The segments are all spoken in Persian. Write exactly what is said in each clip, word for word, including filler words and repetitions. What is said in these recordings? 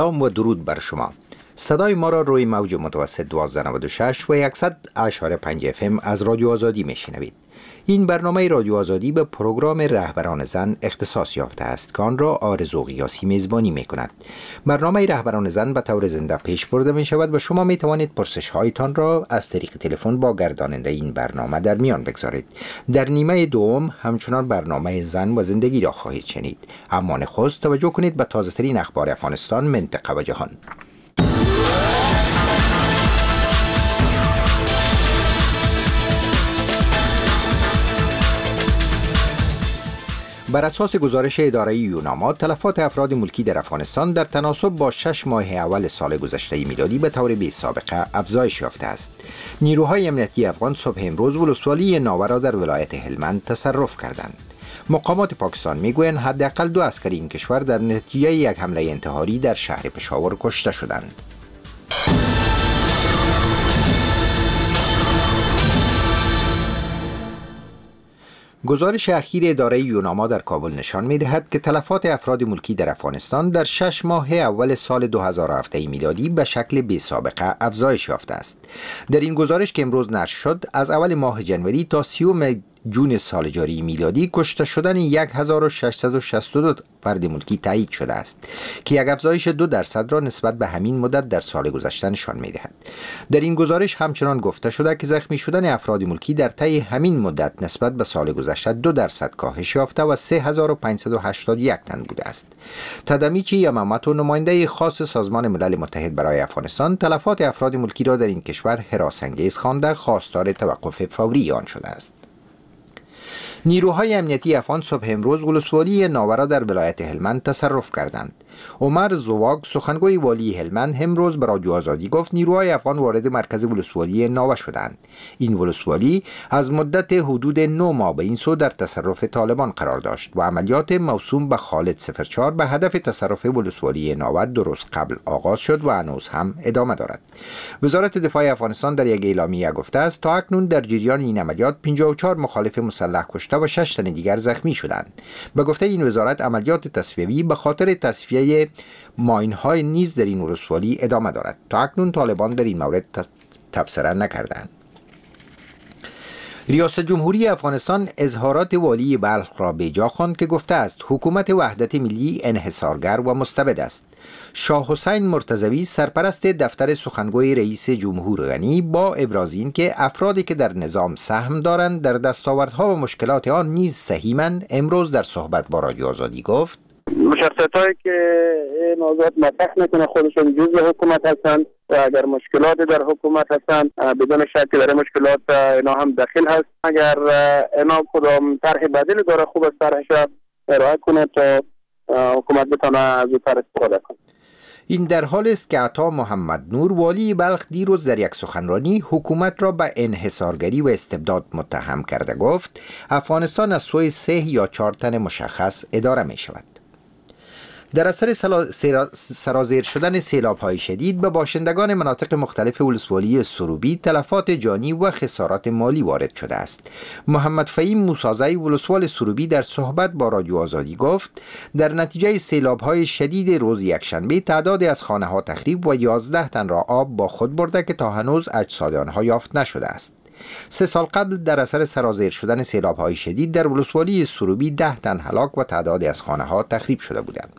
سلام و درود بر شما. صدای ما را روی موج متوسط دوازده نود و شش و صد اشاره پنج اف ام از رادیو آزادی میشنوید. این برنامه رادیو آزادی به پروگرام رهبران زن اختصاص یافته است که آن را آرزو قیاسی میزبانی می کند. برنامه رهبران زن به طور زنده پیش برده می شود و شما می توانید پرسش هایتان را از طریق تلفن با گرداننده این برنامه در میان بگذارید. در نیمه دوم همچنان برنامه زن و زندگی را خواهید شنید. اما نخست توجه کنید به تازه ترین اخبار افغانستان، منطقه و جهان. بر اساس گزارش اداره یوناما، تلفات افراد ملکی در افغانستان در تناسب با شش ماه اول سال گذشته میلادی به طور بی سابقه افزایش یافته است. نیروهای امنیتی افغان صبح امروز ولسوالی ناوه را در ولایت هلمند تصرف کردند. مقامات پاکستان میگویند حداقل دو عسکری این کشور در نتیجه یک حمله انتحاری در شهر پشاور کشته شدند. گزارش اخیر اداره یوناما در کابل نشان می‌دهد که تلفات افراد ملکی در افغانستان در شش ماه اول سال دو هزار و هفده میلادی به شکل بی سابقه افزایش یافته است. در این گزارش که امروز نشر شد، از اول ماه جنوری تا سیوم جون سال جاری میلادی کشته شدن یک هزار و ششصد و شصت و دو فرد ملکی تایید شده است که یک افزایش دو درصد را نسبت به همین مدت در سال گذشته نشان می‌دهد. در این گزارش همچنان گفته شده که زخمی شدن افراد ملکی در طی همین مدت نسبت به سال گذشته دو درصد کاهش یافته و سه هزار و پانصد و هشتاد و یک تن بوده است. تدمیچی یمامتو، نماینده خاص سازمان ملل متحد برای افغانستان، تلفات افراد ملکی را در این کشور هراس‌انگیز خوانده خواستار توقف فوری آن شده است. نیروهای امنیتی افغان صبح امروز ولسوالی ناوه را در ولایت هلمند تصرف کردند. عمر زواگ، سخنگوی والی هلمند، امروز به رادیو آزادی گفت نیروهای افغان وارد مرکز ولسوالی ناوه شدند. این ولسوالی از مدت حدود نه ماه به این سو در تصرف طالبان قرار داشت و عملیات موسوم به خالد صفر چهار به هدف تصرف ولسوالی ناوه درست قبل آغاز شد و هنوز هم ادامه دارد. وزارت دفاع افغانستان در یک اعلامیه گفته است تا اکنون در جریان این عملیات پنجاه و چهار مخالف مسلح کشته و شش تن دیگر زخمی شدند. به گفته این وزارت، عملیات تصفیه‌ای به خاطر تصفیه ماین‌های نیز در این ولسوالی ادامه دارد. تا اکنون طالبان در این مورد تبصره نکردند. ریاست جمهوری افغانستان اظهارات والی بلخ را به جا خواند که گفته است حکومت وحدت ملی انحصارگر و مستبد است. شاه حسین مرتضوی، سرپرست دفتر سخنگوی رئیس جمهور غنی، با ابراز این که افرادی که در نظام سهم دارند در دستاوردها و مشکلات آن نیز سهیمند، امروز در صحبت با رادیو آزادی گفت مشخصات هایی که این آزاد مطرح میکنه خودشون جزء حکومت هستند و اگر مشکلات در حکومت هستند بدون شک در مشکلات اینا هم داخل هست. اگر اینا کدام طرح بدیل داره خوب است طرحش ارائه کنه تا حکومت بتونه از این طرح استفاده کنه. این در حال است که عطا محمد نور، والی بلخ، دیروز در یک سخنرانی حکومت را به انحصارگری و استبداد متهم کرده گفت افغانستان از سوی سه یا چهار تن مشخص اداره می شود. در اثر سرازیر شدن سیلاب‌های شدید به باشندگان مناطق مختلف ولسوالی سروبی تلفات جانی و خسارات مالی وارد شده است. محمد فهیم موسازی، ولسوال سروبی، در صحبت با رادیو آزادی گفت در نتیجه سیلاب‌های شدید روز یکشنبه تعدادی از خانه‌ها تخریب و یازده تن را آب با خود برده که تا هنوز اجساد آنها یافت نشده است. سه سال قبل در اثر سرازیر شدن سیلاب‌های شدید در ولسوالی سروبی ده تن هلاک و تعدادی از خانه‌ها تخریب شده بودند.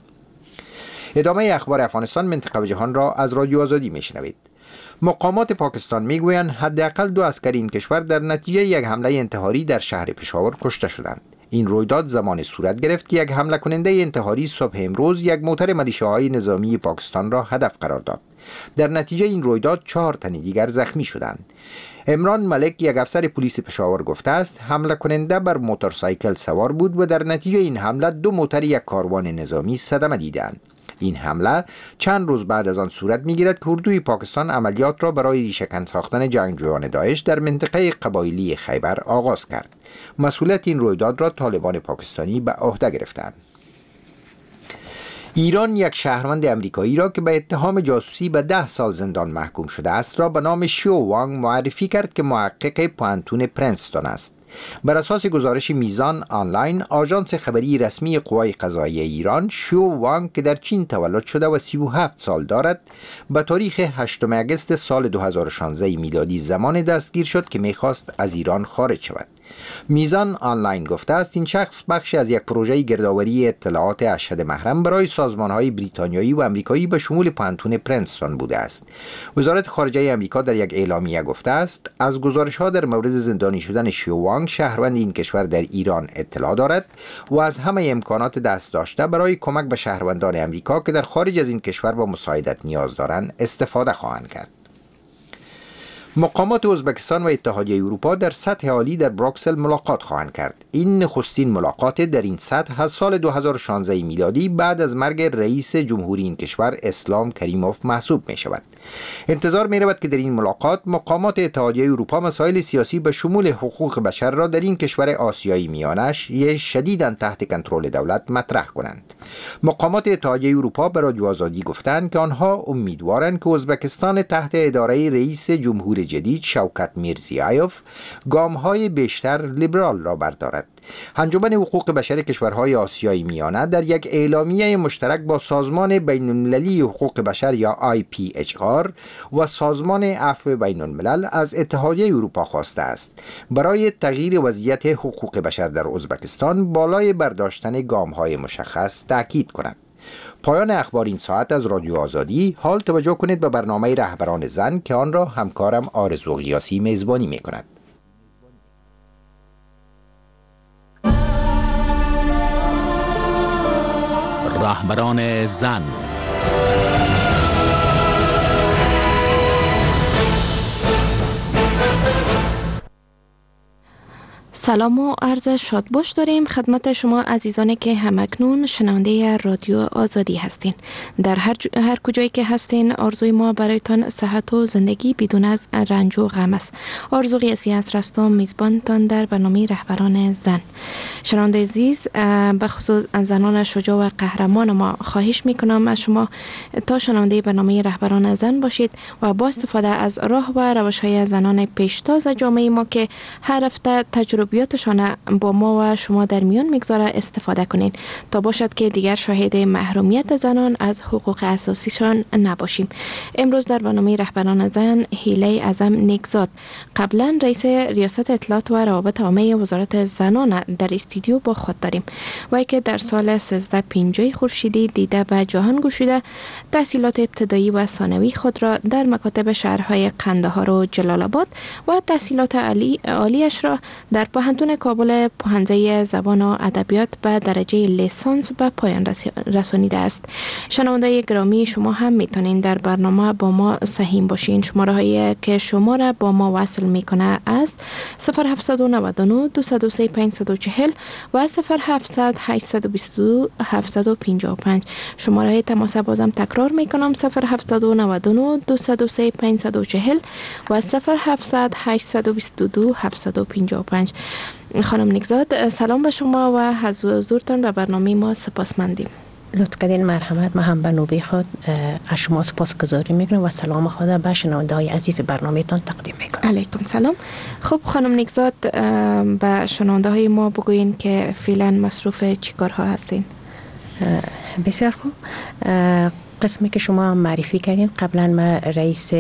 ادامه اخبار افغانستان، منطقه و جهان را از رادیو آزادی میشنوید. مقامات پاکستان میگویند حداقل دو عسکر این کشور در نتیجه یک حمله انتحاری در شهر پشاور کشته شدند. این رویداد زمان صورت گرفت که یک حمله کننده انتحاری صبح امروز یک موتر ملیشه‌های نظامی پاکستان را هدف قرار داد. در نتیجه این رویداد چهار تن دیگر زخمی شدند. عمران ملک، یک افسر پلیس پشاور، گفته است حمله کننده بر موتورسایکل سوار بود و در نتیجه این حمله دو موتر یک کاروان نظامی صدمه دیدند. این حمله چند روز بعد از آن صورت می‌گیرد که اردوی پاکستان عملیات را برای ریشه‌کن ساختن جنگجویان داعش در منطقه قبایلی خیبر آغاز کرد. مسئولیت این رویداد را طالبان پاکستانی به عهده گرفتند. ایران یک شهروند امریکایی را که به اتهام جاسوسی به ده سال زندان محکوم شده است را به نام شیو وانگ معرفی کرد که محقق پوانتون پرنستون است. بر اساس گزارش میزان آنلاین، آژانس خبری رسمی قوای قضاییه ایران، شو وانگ که در چین تولد شده و سی و هفت سال دارد، به تاریخ هشتم اگست سال دو هزار و شانزده میلادی زمان دستگیر شد که میخواست از ایران خارج شود. میزان آنلاین گفته است این شخص بخشی از یک پروژه گردآوری اطلاعات ارشد محرم برای سازمان‌های بریتانیایی و آمریکایی به شمول پانتون پرنستون بوده است. وزارت خارجه آمریکا در یک اعلامیه گفته است از گزارش‌ها در مورد زندانی شدن شیو وانگ، شهروند این کشور، در ایران اطلاع دارد و از همه امکانات دست داشته برای کمک به شهروندان آمریکا که در خارج از این کشور با مساعدت نیاز دارند استفاده خواهند کرد. مقامات ازبکستان و اتحادیه اروپا در سطح عالی در بروکسل ملاقات خواهند کرد. این نخستین ملاقات در این سطح از سال دو هزار و شانزده میلادی بعد از مرگ رئیس جمهوری این کشور اسلام کریموف محسوب می شود. انتظار می رود که در این ملاقات مقامات اتحادیه اروپا مسائل سیاسی به شمول حقوق بشر را در این کشور آسیایی میانه شدیداً تحت کنترل دولت مطرح کنند. مقامات اتحادیه اروپا به رادیو آزادی گفتند که آنها امیدوارند که ازبکستان تحت اداره رئیس جمهور جدید شوکت میرزیایوف گام‌های بیشتر لیبرال را بردارد. انجمن حقوق بشر کشورهای آسیایی میانه در یک اعلامیه مشترک با سازمان بین‌المللی حقوق بشر یا آی پی اچ آر و سازمان عفو بین الملل از اتحادیه اروپا خواسته است برای تغییر وضعیت حقوق بشر در ازبکستان بالای برداشتن گام‌های مشخص تاکید کند. پایان اخبار این ساعت از رادیو آزادی. حال توجه کنید به برنامه رهبران زن که آن را همکارم آرزو قیاسی میزبانی می کند. رهبران زن. سلام و عرض شادباش داریم خدمت شما عزیزانی که همکنون شنونده رادیو آزادی هستین. در هر, ج... هر کجایی که هستین آرزوی ما برایتان صحت و زندگی بدون از رنج و غم است. آرزو قیاسی از رستم میزبانتان در برنامه رهبران زن. شنونده عزیز، به خصوص زنان شجاع و قهرمان ما خواهش میکنم از شما تا شنونده برنامه رهبران زن باشید و با استفاده از راه و روش‌های زنان پیشتاز جامعه ما که هر هفته تجربه بیاتشان با ما و شما در میان میگذاره استفاده کنین تا باشد که دیگر شاهد محرومیت زنان از حقوق اساسیشان نباشیم. امروز در برنامه رهبران زن هیله اعظم نیکزاد، قبلا رئیس ریاست اطلاعات و روابط عامه وزارت زنان، در استودیو با خود داریم و که در سال سیزده پنجاه خورشیدی دیده به جهان گشوده تحصیلات ابتدایی و ثانوی خود را در مکاتب شهرهای قندهار و جلال آباد و تحصیلات عالی عالیش را در پوهنتون کابل پوهنځی زبان و ادبیات به درجه لیسانس به پایان رسانیده است. شنونده گرامی، شما هم میتونین در برنامه با ما سهیم باشین. شماره هایی که شما را با ما وصل میکنه است صفر هفت نه نه دو صفر سه پنج صفر چهار و صفر هفت هشت دو دو هفت پنج پنج. شماره تماس بازم تکرار میکنم صفر هفت نه نه دو صفر سه پنج صفر چهار و صفر هفت هشت دو دو هفت پنج پنج. خانم نیکزاد، سلام به شما و از حضورتان به برنامه ما سپاسمندیم. لطف کردین. مرحمت. من هم به نوبه خود از شما سپاسگزاری میکنم و سلام خود به شنونده های عزیز برنامه تان تقدیم میکنم. علیکم سلام. خب خانم نیکزاد، به شنونده های ما بگوین که فعلا مصروف چی کارها هستین؟ بسیار خوب. قسمی که شما معرفی کردین، قبلا ما رئیس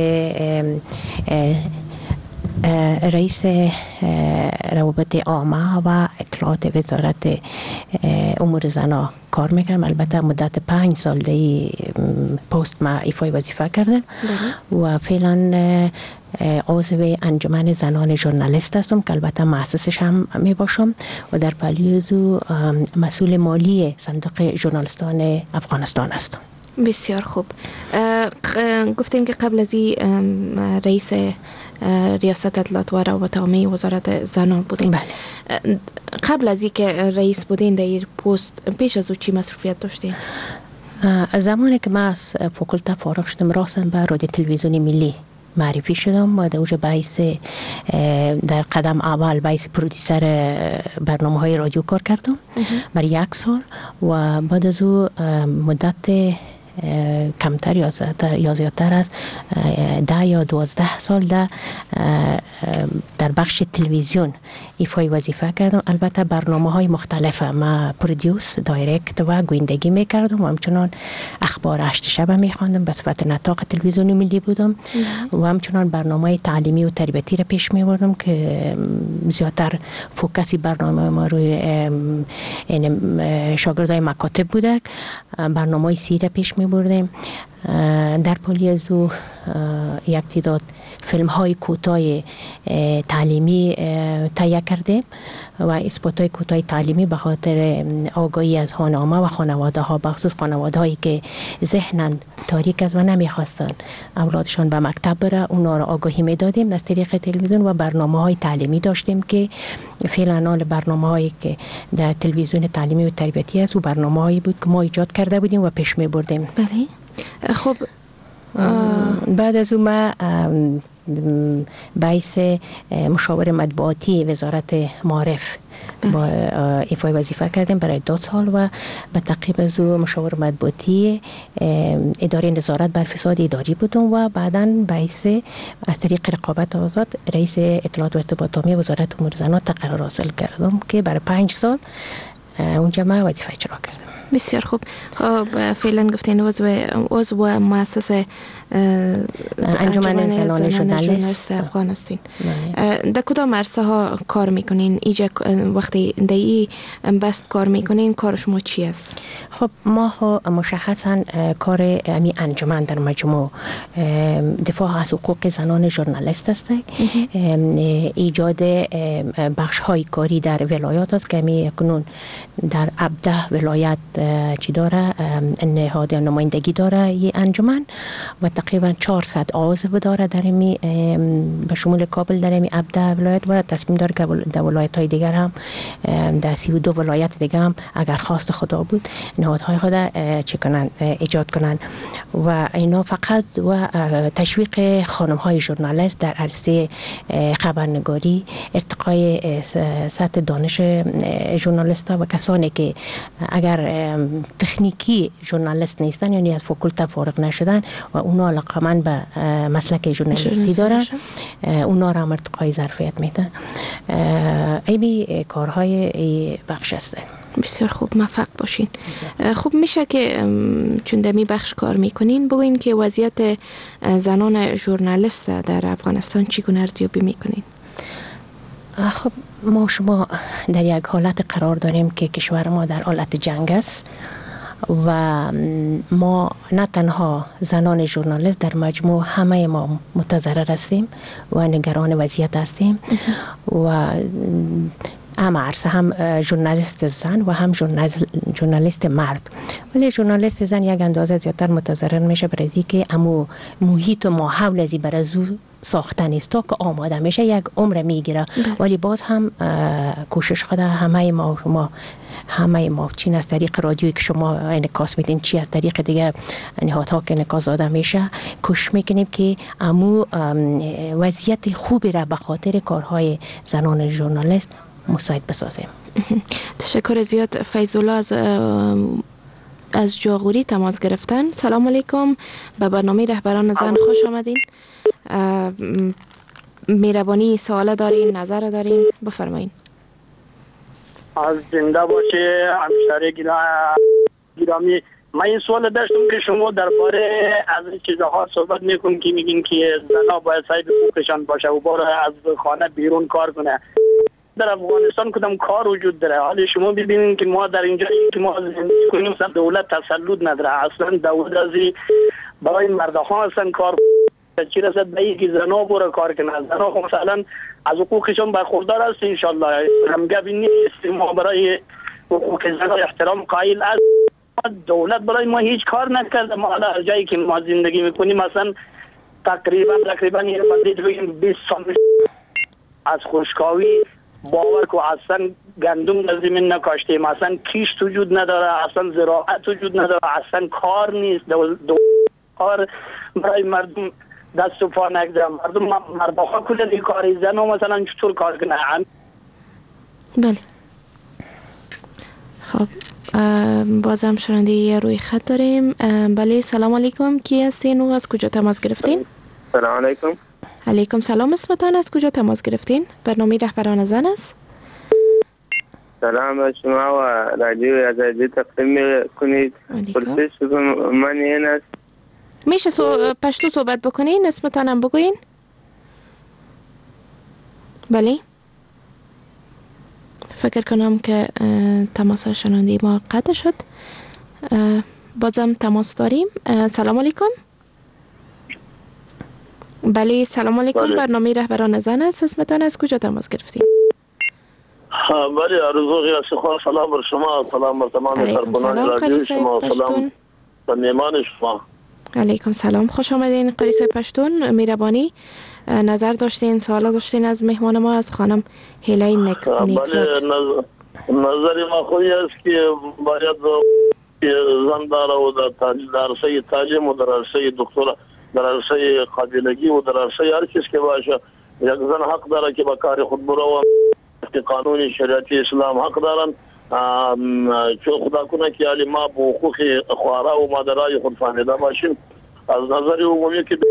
رئیس روابط عامه و اطلاعات وزارت امور زنان کار میکنم. البته مدت پنج سال دی پست ما ایفای وظیفه کردم و فعلا عضو انجمن زنان ژورنالیست هستم که البته مؤسسش هم می باشم و در پالیوزو مسئول مالی صندوق ژورنالیستان افغانستان هستم. بسیار خوب. گفتیم که قبل از این رئیس ریاست اطلاعات و روابط عامه وزارت زنان بودین. بله. قبل از اینکه رئیس بودین در این پست پیش از او چی مصروفیت داشتین؟ زمانی که من از فاکولته فارغ شدم راستم به رادیو تلویزیون ملی معرفی شدم و در اوج باعث در قدم اول باعث پرودیسر برنامه های رادیو کار کردم برای یک سال و بعد از او مدت کمتر یا زیادتر یا زیادتر از ده یا دوازده سال در در بخش تلویزیون ایفای وظیفه کردم. البته برنامه های مختلف ما پرودیوس، دایرکت و گویندگی میکردم و همچنان اخبار هشت شب میخواندم. به صفت نطاق تلویزیونی ملی بودم و همچنان برنامه تعلیمی و تربیتی را پیش میبردم که زیادتر فوکسی برنامه ما روی شاگردای مکاتب بوده. برنامه سی را پیش میبردیم. در پلی از او یک تعداد فیلم های کوتاه تعلیمی تهیه کردیم و اسپات های کوتاه تعلیمی به خاطر آگاهی از خانواده و خانواده ها، بخصوص خانواده هایی که ذهنن تاریک است و نمیخواستن اولادشان به مکتب بره، اونا را آگاهی میدادیم از طریق تلویزیون و برنامه های تعلیمی داشتیم که فعلا برنامه هایی که در تلویزیون تعلیمی و تربیتی است و برنامه هایی بود که ما ایجاد کرده بودیم و پیش می بردیم. بله. خب بعد از اون ما باعث مشاور مطبوعاتی وزارت معارف با ایفای وظیفه کردیم برای دو سال و به تعقیب از او مشاور مطبوعاتی اداره نظارت بر فساد اداری بودم و بعداً باعث از طریق رقابت آزاد رئیس اطلاعات و ارتباطات عمومی وزارت امور زنان تقرر حاصل کردم که برای پنج سال اونجا ما وظیفه اجرا کردم. بسیار خوب. فعلا گفتین عضو عضو مؤسسه انجمن زنان ژورنالیست افغان هستین. در کدام عرصه ها کار میکنین؟ اینجا وقتی در این بست کار میکنین کار شما چی است؟ خب ما مشخصا کار امی انجمن در مجموع دفاع از حقوق زنان ژورنالیست است. ایجاد بخش های کاری در ولایات است که امی کنون در ابده ولایت چی داره نهاد نمایندگی داره این انجمن و تقریبا چهارصد عضو داره در می به شمول کابل در می ابده ولایت و تصمیم داره که در ولایت های دیگر هم در سی و دو ولایت دیگر هم اگر خواست خدا بود نهادهای خود چی کنن ایجاد کنن و اینا فقط و تشویق خانم های ژورنالیست در عرصه خبرنگاری، ارتقای سطح دانش ژورنالیست ها و کسانی که اگر تکنیکی ژورنالیست نیستن یعنی از فاکولته فارغ نشدن و اونا علاقه‌مند به مسلک ژورنالیستی دارن، اونا را هم ارتقای ظرفیت میدن. ایمی کارهای بخش است. بسیار خوب، موفق باشین. خوب میشه که چون دمی بخش کار میکنین بگوین که وضعیت زنان ژورنالیست در افغانستان چگونه ارزیابی میکنین؟ خب ما شما در یک حالت قرار داریم که کشور ما در حالت جنگ است و ما نه تنها زنان ژورنالیست در مجموع همه ما متضرر هستیم و نگران وضعیت هستیم و هم عرصه هم ژورنالیست زن و هم ژورنالیست مرد، ولی ژورنالیست زن یک اندازه زیادتر متضرر میشه برای اینکه امو محیط و ماحول ازی بر از او ساخته نیست تا که آماده میشه یک عمر میگیره، ولی باز هم کوشش خود همه ما شما همه ما چین از طریق رادیویی که شما انعکاس میدین چی از طریق دیگه نهادها که انعکاس داده میشه کوشش میکنیم که امو وضعیت خوبی را به خاطر کارهای زنان ژورنالیست مساعد بسازیم. تشکر زیاد. فیض‌الله از از جاغوری تماس گرفتن. سلام علیکم، به برنامه رهبران زن خوش آمدین. مهربانی سوال دارین، نظر دارین، بفرمایین. از زنده باشه همشهری گرامی. من این سوال داشتم که شما درباره از این چیزها صحبت میکنین که میگین که زنها باید صاحب حقوقشان باشه و باره از خانه بیرون کار کنه. در افغانستان کدام کار وجود داره؟ حالا شما ببینید که ما در اینجا که ما زندگی کنیم دولت تسلط نداره، اصلا دولت ازی برای مردها اصلا کار چی رسد به اینکه زنها بره کار کنه. زنها مثلا از حقوقشون برخوردار است ان شاء الله. هم گپی نیست ما برای حقوق زنها احترام قائل است. دولت برای ما هیچ کار نکرده. ما حالا جایی که ما زندگی میکنیم مثلا تقریبا تقریبا یه مدت بگیم بیست سال از خشکاوی باور کو اصلا گندم در زمین نکاشتیم، اصلا کیشت وجود نداره، اصلا زراعت وجود نداره، اصلا کار نیست. دول کار برای مردم دست و پا نگذاره. مردم مردها کل کاری زن و مثلا چطور کار کنه؟ بله. خب بازم شنونده روی خط داریم. بله سلام علیکم، کی هستین و از کجا تماس گرفتین؟ سلام علیکم. علیکم سلام، اسمتان از کجا تماس گرفتین؟ برنامه رهبران زن است. سلام به شما و رادیو آزادی تقدیم کنید. پرسش من این است. میشه سو... پشتو صحبت بکنین، اسمتان هم بگوین؟ بله فکر کنم که تماس شنونده ما قطع شد. بازم تماس داریم. سلام علیکم. بله سلام علیکم. بله. برنامه رهبران زن است. اسمتان از کجا تماس گرفتین؟ بله آرزو غیاثی، سلام بر شما، سلام بر تمام کارکنان رادیو شما، سلام بر میهمان شما. علیکم سلام، خوش آمدین قریصه پشتون. مهربانی نظر داشتین، سوال داشتین از مهمان ما، از خانم هیلای نیکزاد. بله نظر ما خوی است که باید زن داره و در عرصه تعلیم و در عرصه دکترا، در عرصه قابلگی و در عرصه هر چیز که باشه، یک زن حق داره که با کار خود برو که قانون شریعت اسلام حق دارن. چه خدا کنه که علی ما به حقوق خوارا و مادرای خود فهمیده باشیم. از نظر عمومی که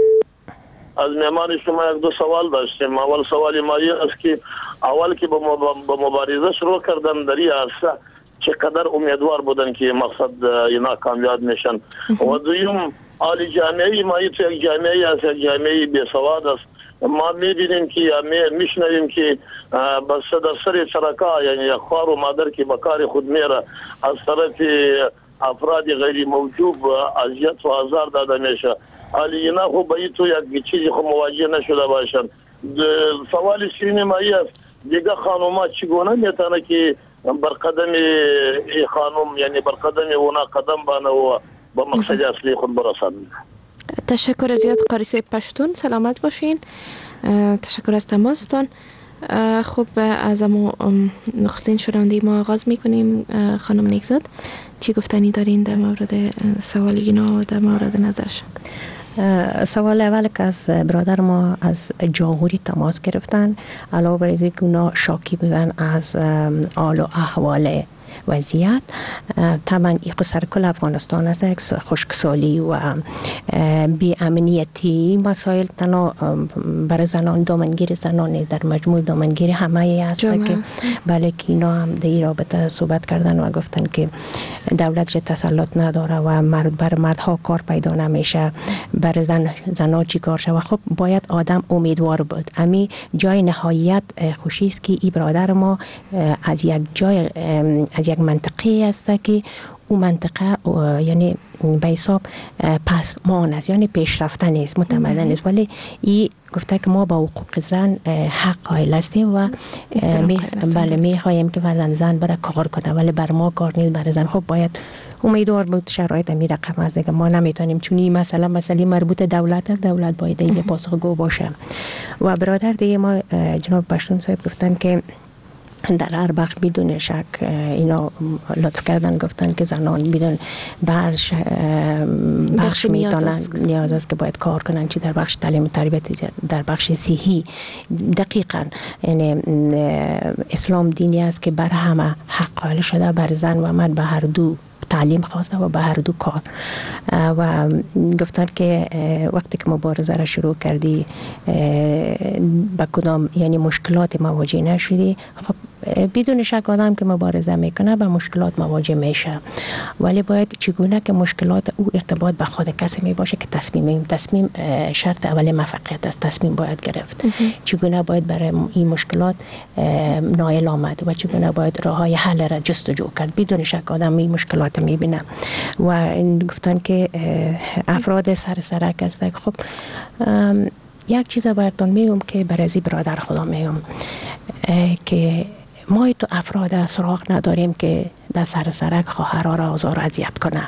از مهمان شما یک دو سوال داشتیم. اول سوال ما این است که اول که با مبارزه شروع کردن در این عرصه چقدر امیدوار بودن که مقصد اینا کامیاب میشن. و دویم عالی جامعه ما یک جامعه است، یک جامعه بی‌سواد است. ما می‌بینیم که میشنویم که بس در سر شرکا یعنی خوار و مادر که به کار خود میره از طرف افراد غیر موجود اذیت و آزار داده میشه. حالی اینا خب به تو یک چیزی خب مواجه نشده باشن. سوال سینی ما است دیگه خانوما چگونه میتونه که بر قدم ای خانم یعنی بر قدم اونا قدم بانه و به مقصد اصلی خود برسند. تشکر زیاد قریصه پشتون، سلامت باشین. تشکر از تماستان. خب از امو نخستین شنونده ما آغاز میکنیم. خانم نیکزاد چی گفتنی دارین در مورد سوال اینا و در مورد نظرش؟ سوال اول که از برادر ما از جاغوری تماس گرفتن، علاوه بر اینکه اونا شاکی بودن از حال و احوال وضعیت، طبعا این سر کل افغانستان است یک خشکسالی و بی امنیتی مسائل تنها برای زنان دامنگیر زنان در مجموع دامنگیر همه هست که بله که اینا هم در این رابطه صحبت کردن و گفتن که دولت چه تسلط نداره و مرد بر مردها کار پیدا نمیشه، بر زن زنا چی کار شه. و خب باید آدم امیدوار بود. امی جای نهایت خوشی است که این برادر ما از یک جای از یک منطقه است که او منطقه یعنی به حساب پسمان است، یعنی پیشرفته نیست، متمدن نیست، ولی این گفته که ما با حقوق زن حق قائل هستیم و می بله میخواهیم که فرزند زن برای کار کنه، ولی بر ما کار نیست، بر زن. خب باید امیدوار بود شرایط می رقم است دیگه، ما نمیتونیم چون این مثلا مسئله مربوط دولت است، دولت باید دیگه پاسخگو باشه. و برادر دیگه ما جناب پشتون صاحب گفتن که در هر بخش بدون شک اینا لطف کردن، گفتن که زنان بدون بخش بخش میتونن نیاز است که باید کار کنن، چی در بخش تعلیم و تربیت، در بخش صحی. دقیقاً یعنی اسلام دینی است که بر همه حق قائل شده، بر زن و مرد به هر دو تعلیم خواسته و به هر دو کار. و گفتن که وقتی که مبارزه را شروع کردی با کدام یعنی مشکلات مواجه نشدی، خب بدون شک آدم که مبارزه میکنه با مشکلات مواجه میشه، ولی باید چگونه که مشکلات او ارتباط به خود کسی می باشه که تصمیم تصمیم شرط اول موفقیت است، تصمیم باید گرفت. چگونه باید برای این مشکلات نائل آمد و چگونه باید راههای حل را جستجو کرد. بدون شک آدم این مشکلات میبینه. و گفتن که افراد سر سرک است. خب یک چیز براتون میگم که برای برادر خدا میگم که ما تو افراد سراغ نداریم که در سر سرک خواهرها را آزار و اذیت کنه.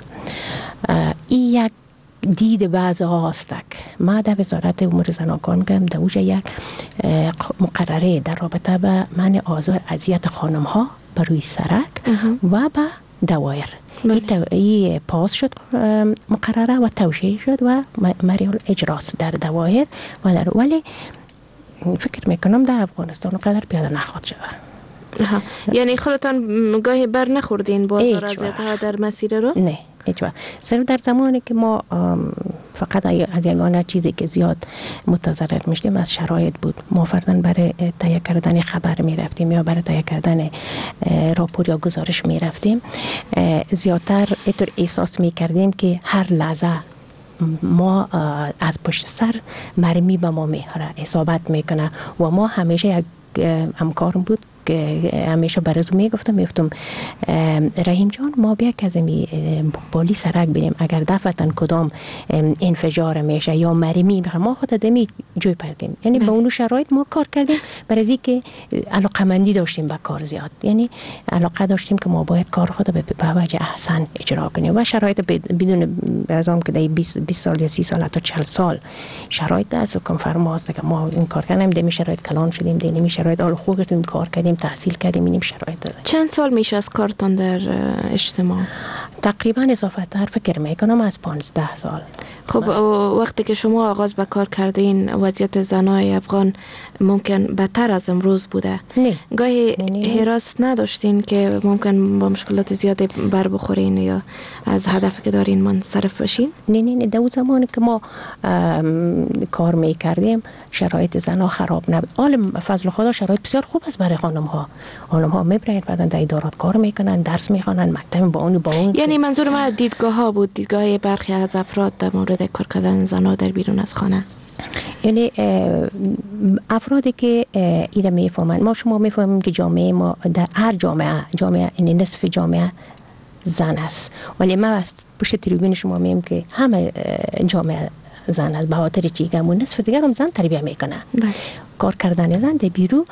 این یک دید بعضی ها هست. ما در وزارت امور زنان کار میکنم، در اوجه یک مقرره در رابطه به منع آزار اذیت خانم ها بر روی سرک و به دوایر. این پاس شد مقرره و توشیح شد و مریال اجراست در دوایر و در، ولی فکر میکنم در افغانستان قدر پیاده نخواهد شود. یعنی خودتان گاهی بر نخوردین بازار اذیت‌ها در مسیر رو؟ نه هیچ وقت. صرف در زمانی که ما فقط از یگانه چیزی که زیاد متضرر میشدیم از شرایط بود. ما فرداً برای تهیه کردن خبر میرفتیم یا برای تهیه کردن راپور یا گزارش میرفتیم، زیادتر اینطور احساس میکردیم که هر لحظه ما از پشت سر مرمی به ما میخوره، اصابت میکنه و ما همیشه یک همکارم بود که همیشه برازو میگفتم میگفتم رحیم جان ما بیا که از بالی سرک بریم، اگر دفعتاً کدام انفجار میشه یا مرمی میخوره ما خود دمی جوی پردیم. یعنی به اون شرایط ما کار کردیم برای از اینکه علاقمندی داشتیم به کار زیاد، یعنی علاقه داشتیم که ما باید کار خود به وجه احسن اجرا کنیم و شرایط بدون ازام که در بیست سال یا سی سال حتی چهل سال شرایط از کم فرما است که ما این کار کردیم، دمی شرایط کلان شدیم، دمی شرایط حال خوب کردیم، کار کردیم، تحصیل کردیم، اینیم شرایط داره. چند سال میشه از کارتان در اجتماع؟ تقریبا اضافه تر فکر میکنم از پانزده سال. خب وقتی که شما آغاز به کار کردین وضعیت زنای افغان ممکن بدتر از امروز بوده. نه. گاهی هراس نداشتین که ممکن با مشکلات زیادی بر بخورین یا از هدفی که دارین منصرف بشین؟ نه نه نه. در زمانی که ما کار میکردیم شرایط زنا خراب نبود. حال فضل خدا شرایط بسیار خوب است برای خانم ها. خانم ها میبرن بعدن در ادارات کار میکنن، درس میخوانن، مکتب با اون با اون. یعنی منظور ما دیدگاه ها بود، دیدگاه برخی از افراد در مورد کار کردن زنا در بیرون از خانه. یعنی افرادی که ایره میفهمن، ما شما میفهمیم که جامعه ما در هر جامعه جامعه این نصف جامعه زن است، ولی ما از پشت تریبون شما میگیم که همه جامعه زن است. به خاطر چی؟ که همون نصف دیگر هم زن تربیت میکنه. بله. کار کردن زن در بیرون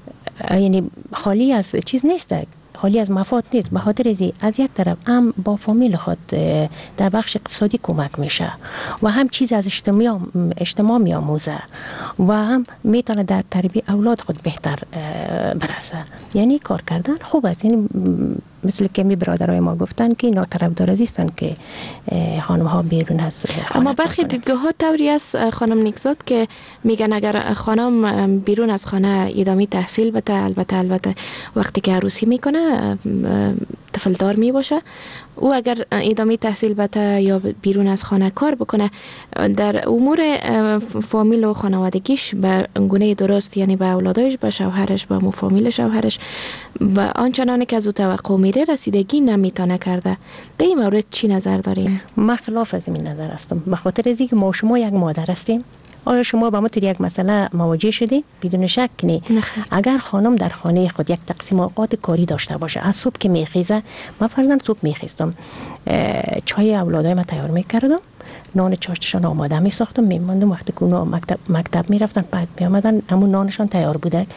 یعنی خالی از چیز نیست، خالی از مفاد نیست. به خاطر ازی از یک طرف هم با فامیل خود در بخش اقتصادی کمک میشه و هم چیز از اجتماع اجتماع میاموزه و هم میتونه در تربیت اولاد خود بهتر برسه. یعنی کار کردن خوب است. یعنی مثل که می برادرای ما گفتن که اینا طرفدار هستن که خانم ها بیرون از خانه. اما برخی دیدگاه ها طوری است خانم نیکزاد که میگن اگر خانم بیرون از خانه ادامه تحصیل بده، البته البته وقتی که عروسی میکنه طفلدار می باشه، او اگر ادامه تحصیل بده یا بیرون از خانه کار بکنه در امور فامیل و خانوادگیش به گونه درست، یعنی به اولادش، به شوهرش، به فامیل شوهرش و آنچنانی که از او توقع میره رسیدگی نمیتونه کرده. در این مورد چی نظر دارین؟ من خلاف از این نظر هستم. به خاطر از اینکه ما شما یک مادر هستیم. آیا شما با ما توی یک مسئله مواجه شدید؟ بدون شک نه. اگر خانم در خانه خود یک تقسیم اوقات کاری داشته باشه، از صبح که میخیزه، من فرضاً صبح میخیستم چای اولادای من تیار میکردم، نان چاشتشان آماده میساختم، میماندم وقتی که اونا مکتب مکتب میرفتن بعد میامدن همون نانشان تیار بوده،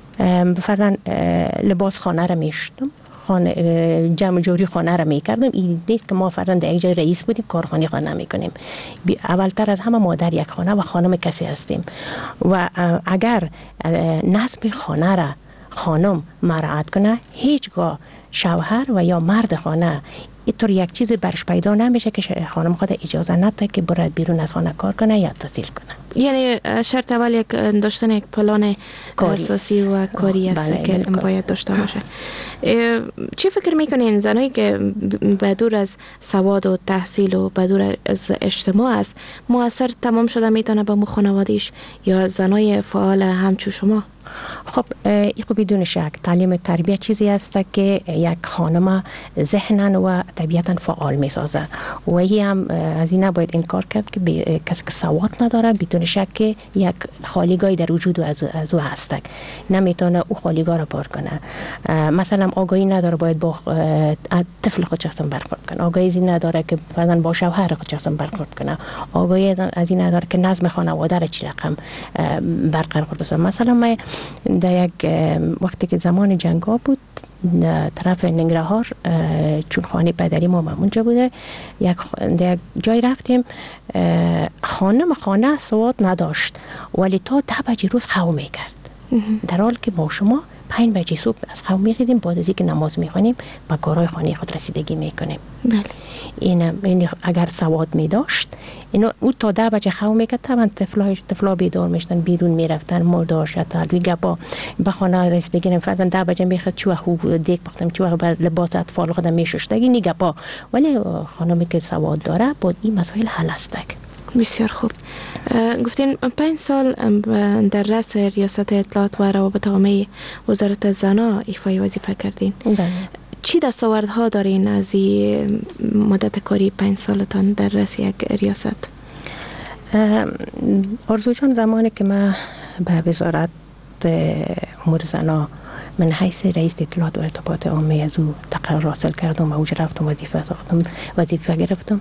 فرضاً لباس خانه را میشتم، خانه جمع جوری خانه را میکردم. این نیست که ما فرضاً در یک جای رئیس بودیم کارخانه خانه میکنیم. اولتر از همه مادر یک خانه و خانم کسی هستیم و اگر نظم خانه را خانم مراعات کنه، هیچگاه شوهر و یا مرد خانه اینطور یک چیز برش پیدا نمیشه که خانم خود اجازه نده که برای بیرون از خانه کار کنه یا تحصیل کنه. یعنی شرط اول یک داشتن یک پلان اساسی و کاری است بله، که باید داشته باشه. چی فکر میکنین زنایی که به دور از سواد و تحصیل و به دور از اجتماع است مؤثر تمام شده میتونه به خانواده‌اش یا زنای فعال همچون شما؟ خب این بدون شک تعلیم تربیت چیزی است که یک خانم ذهناً و طبیعتاً فعال میسازه و این هم از این نباید انکار کرد که کسی که سواد نداره بدون شک که یک خالیگاهی در وجود از از او هست، نمیتونه او خالیگاه را پر کنه. مثلا آگاهی نداره باید با طفل خود چقدر برخورد کنه، آگاهی از این نداره که مثلا با شوهر خود چقدر برخورد کنه، آگاهی از این نداره که نظم خانواده را چی رقم برقرار بسازه. مثلا من در یک وقتی که زمان جنگ ها بود طرف ننگرهار، چون خانه پدری ما اونجا بوده، یک در یک جای رفتیم، خانم خانه سواد نداشت ولی تا ده بجه روز خو میکرد، در حال که ما شما پنج بجه صبح از خواب میخیزیم، بعد از اینکه نماز میخونیم با کارهای خانه خود رسیدگی میکنیم. بله. این این اگر سواد می داشت اینو او تا ده بجه خواب میکرد، طبعا طفلا طفلا بیدار میشدن، بیرون میرفتن، مردار شدن دیگه، با به خانه رسیدگی نمی‌فردن. ده بجه میخواد چوه خوب دیگ بختم، چوه بر لباس اطفال خودم میششتگی نیگه با، ولی خانمی که سواد داره بود این مسائل حل است. بسیار خوب. گفتین پنج سال در رأس ریاست اطلاعات و روابط عامه وزارت زنان ایفای وظیفه کردین. بله. چی دستاوردها دارین از این مدت کاری پنج سالتان در رأس یک ریاست؟ آرزو جان، زمانی که من به وزارت امور زنان من حیث رئیس اطلاعات و ارتباطات عامه از او تقرر حاصل کردم و اوج رفتم وظیفه ساختم وظیفه گرفتم،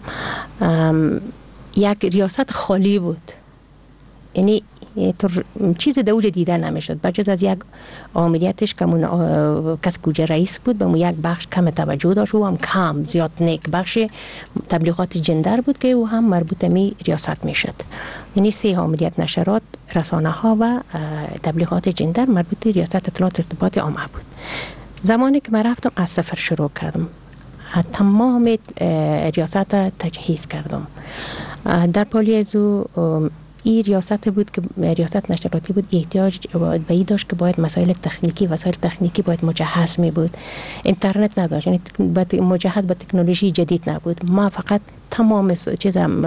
یک ریاست خالی بود، یعنی چیز دوج دیده نمیشد. بجز از یک عاملیتش که کس کجا رئیس بود به یک بخش کم توجه داشت و هم کم زیاد نیک بخش تبلیغات جندر بود که او هم مربوط می ریاست میشد. یعنی سه عاملیت نشرات، رسانه ها و تبلیغات جندر مربوط ریاست اطلاعات و ارتباطات عامه بود. زمانی که من رفتم از صفر شروع کردم، تمام ریاست تجهیز کردم. در پالی از او این ریاست بود که ریاست نشراتی بود، احتیاج به این داشت که باید مسائل تکنیکی وسایل تکنیکی باید مجهز می بود. اینترنت نداشت، یعنی مجهز به تکنولوژی جدید نبود. ما فقط تمام چیزم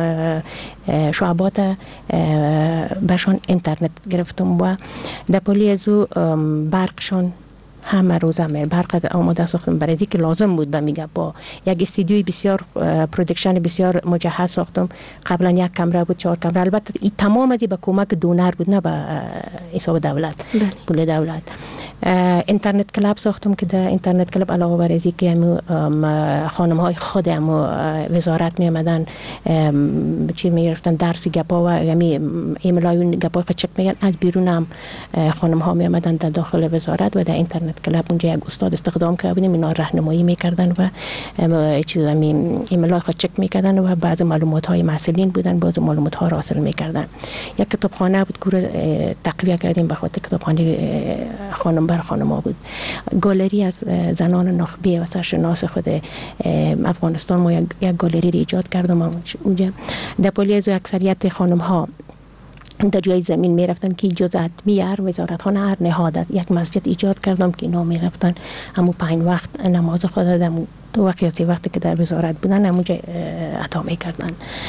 شعبات برشان اینترنت گرفتم و در پالی از او برقشان همه روزه می برق آماده ساختم برای اینکه لازم بود. به میگه با یک استودیوی بسیار پرودکشن بسیار مجهز ساختم. قبلا یک کمره بود، چهار کمره. البته این تمام از به کمک دونر بود، نه به حساب دولت، پول دولت. اینترنت کلاب ساختم که در اینترنت کلاب علاوه بر از اینکه خانم های خود هم وزارت می آمدن چی می گرفتن درس و گپا و یعنی ایمیلای گپا چک میگن، از بیرون هم خانم ها می آمدن در داخل وزارت و در اینترنت کلاب اونجا یک استاد استخدام کرده بودیم، اینا راهنمایی میکردن و چیزا می ایمیلای خود چک میکردن و بعضی معلومات های مسئولین بودن، بعضی معلومات ها را حاصل میکردن. یک کتابخانه بود که تقویه کردیم به خاطر کتابخانه خانم بر خانما بود. گالری از زنان نخبه و سرشناس خود افغانستان ما یک گالری را ایجاد کردم اونجا. در پالی از اکثریت خانم ها در جای زمین می رفتن که اجازت می هر وزارت خانه هر نهاد از یک مسجد ایجاد کردم که اینا می رفتن همون پنج وقت نماز خود در دو وقت یا سه وقتی که در وزارت بودن همونجا ادا می کردن.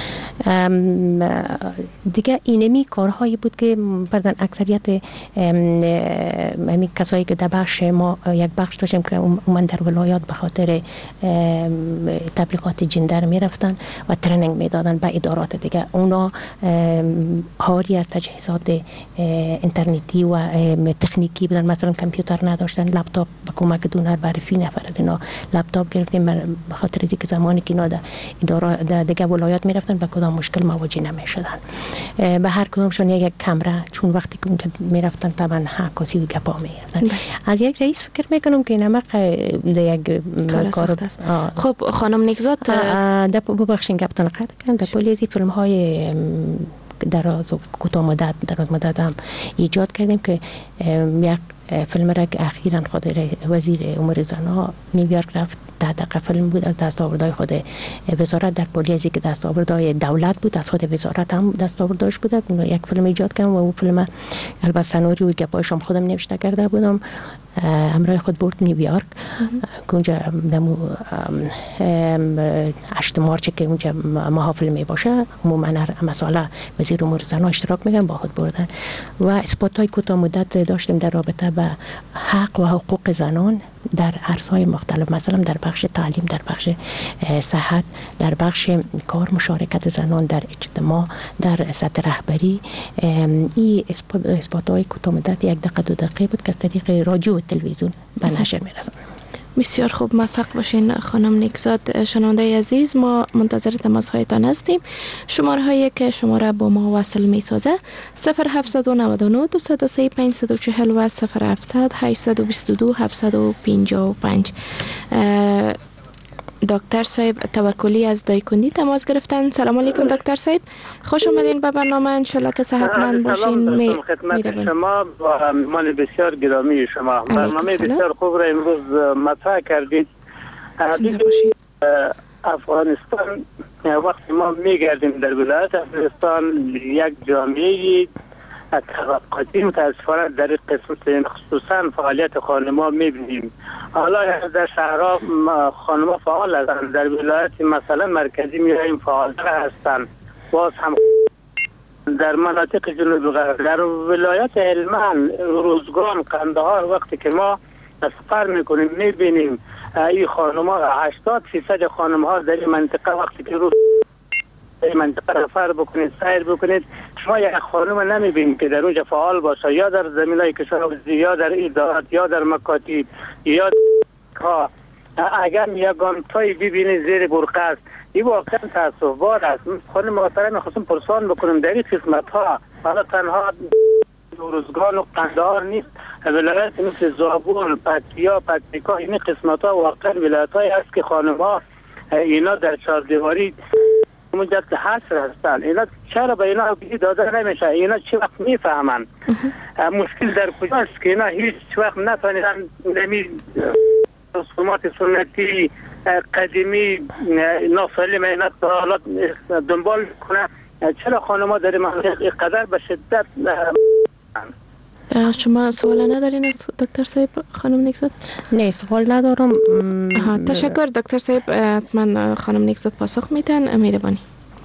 دیگه اینمی کارهایی بود که بردن اکثریت همین کسایی که در بخش ما یک بخش داشتیم که من در ولایات به خاطر تبلیغات جندر می رفتن و ترنینگ می دادن به ادارات دیگه. اونا هاری از تجهیزات اینترنتی و تکنیکی بودن، مثلا کامپیوتر نداشتن، لپتاپ به کمک دونر برای فی نفر از اینا لپتاپ گرفتیم به خاطر از اینکه زمانی که اینا در اداره دیگه ولایات می رفتن به کدام مشکل مواجه نمی شدن. به هر کدامشون یک کمره، چون وقتی که اونجا می رفتن طبعا حکاسی و گپا می رفتن. از یک رئیس فکر میکنم که نمق یک کار است. خب خانم نیکزاد در ببخشین گپتان قطع کردم، در پلیسی فیلم های دراز و کوتاه مدت دراز مدت هم ایجاد کردیم که یک فیلم را که اخیراً خود وزیر امور زنان نیویورک رفت، ده دقیقه فیلم بود از دستاوردهای خود وزارت در پلیسی که دستاوردهای دولت بود، از خود وزارت هم دستاوردهاش بود. یک فیلم ایجاد کردم و اون فیلم البته سناریوی که پایش هم خودم نوشته کرده بودم، همراه خود برد نیویورک که اونجا دمو هشت مارچ که اونجا محافل می باشه عموما مسئله وزیر امور زنان اشتراک میگن با خود بردن و اسپات های کوتاه مدت داشتیم در رابطه به حق و حقوق زنان در عرصه‌های مختلف، مثلا در بخش تعلیم، در بخش صحت، در بخش کار مشارکت زنان در اجتماع، در سطح رهبری. این اسپات های کوتاه مدت یک دقیقه دو دقیقه بود که از طریق رادیو و تلویزیون به نشر می‌رساند. بسیار خوب، موفق باشین خانم نیکزاد. شنونده عزیز، ما منتظر تماس هایتان هستیم. شماره هایی که شماره با ما وصل می سازه صفر هفت نه نه دو صفر سه پنج صفر چهار و صفر هفت هشت دو دو هفت پنج پنج. دکتر صاحب توکلی از دایکندی تماس گرفتن. سلام علیکم دکتر صاحب، خوش آمدین به برنامه. انشالله که صحتمند باشین. می خدمت شما و مال بسیار گرامی شما. برنامه بسیار خوب را امروز مطرح کردید. افغانستان وقتی ما میگردیم در ولایت افغانستان یک جامعه طبقاتی متاسفانه در این قسمت خصوصا فعالیت خانم‌ها میبینیم. حالا در شهرها خانم‌ها فعال هستند، در ولایت مثلا مرکزی میایم فعالتر هستند. باز هم در مناطق جنوب غرب، در ولایت هلمند، روزگان، قندهار وقتی که ما سفر میکنیم میبینیم این خانم‌ها هشتاد فیصد خانم‌ها در این منطقه وقتی که رو این منطقه سفر بکنید سیر بکنید شما یک خانم نمیبینید که در اونجا فعال باشه، یا در زمینای کشاورزی یا در ادارات یا در مکاتب یا ها. اگر یک گانتای ببینید زیر برقه است، این واقعا تاسف بار است. خانم محترم می‌خواستم پرسان بکنم در این قسمت ها حالا تنها روزگان و قندهار نیست، ولایت مثل زابل، پکتیا، پکتیکا، این قسمت ها واقعا ولایت های است که خانم ها اینا در چهاردیواری مجد حصر هستن. اینا چرا به اینا بگی داده نمیشه؟ اینا چه وقت میفهمن؟ مشکل در کجاست که اینا هیچ وقت نفهمیدن نمی رسومات سنتی قدیمی ناسالم اینا حالات دنبال کنه؟ چرا خانم ها در این منطقه اینقدر به شدت؟ شما سوال ندارین از دکتر صاحب خانم نیکزاد؟ نه سوال ندارم. تشکر دکتر صاحب، من خانم نیکزاد پاسخ میتن. مهربانی.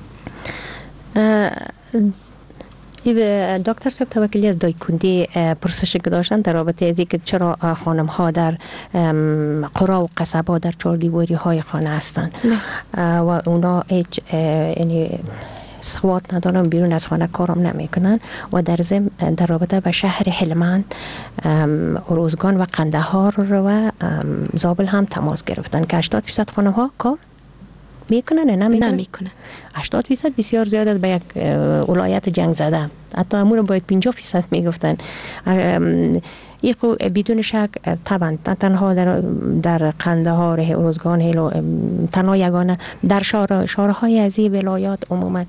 دکتر صاحب توکلی از دایکندی پرسش که داشتن در رابطه از اینکه چرا خانم ها در قرا و قصبا در چهاردیواری های خانه هستند و اونا هیچ یعنی سواد ندارن، بیرون از خانه کارم نمیکنن و در ضمن در رابطه به شهر هلمند، روزگان و قندهار و زابل هم تماس گرفتن که هشتاد درصد خانم ها کار میکنن نه نمیکنن؟ نمیکنن. هشتاد درصد بسیار زیاد است به یک ولایت جنگ زده. حتی امور باید پنجاه درصد میگفتن. این بدون شک طبعا تنها در در قندهار، روزگان، هلو تنها یگانه در شهر شهرهای از این ولایات عموما.